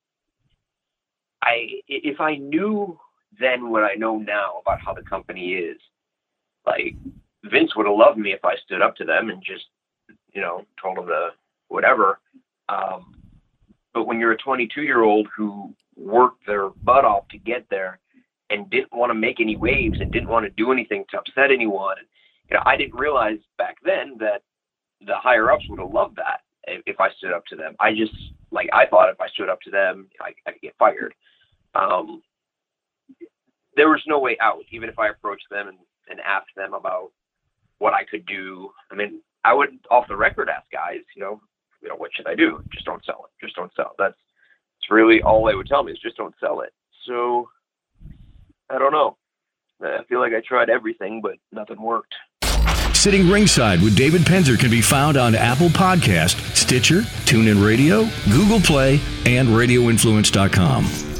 I, if I knew then what I know now about how the company is, like, Vince would have loved me if I stood up to them and just, you know, told them to whatever. Um, but when you're a twenty-two year old who worked their butt off to get there and didn't want to make any waves and didn't want to do anything to upset anyone, you know, I didn't realize back then that the higher ups would have loved that if I stood up to them. I just, like, I thought if I stood up to them, I, I could get fired. Um, there was no way out, even if I approached them and, and asked them about what I could do. I mean, I would off the record ask guys, you know, you know, what should I do? Just don't sell it. Just don't sell it. That's, that's really all they would tell me is just don't sell it. So I don't know. I feel like I tried everything, but nothing worked. Sitting Ringside with David Penzer can be found on Apple Podcast, Stitcher, TuneIn Radio, Google Play, and radio influence dot com.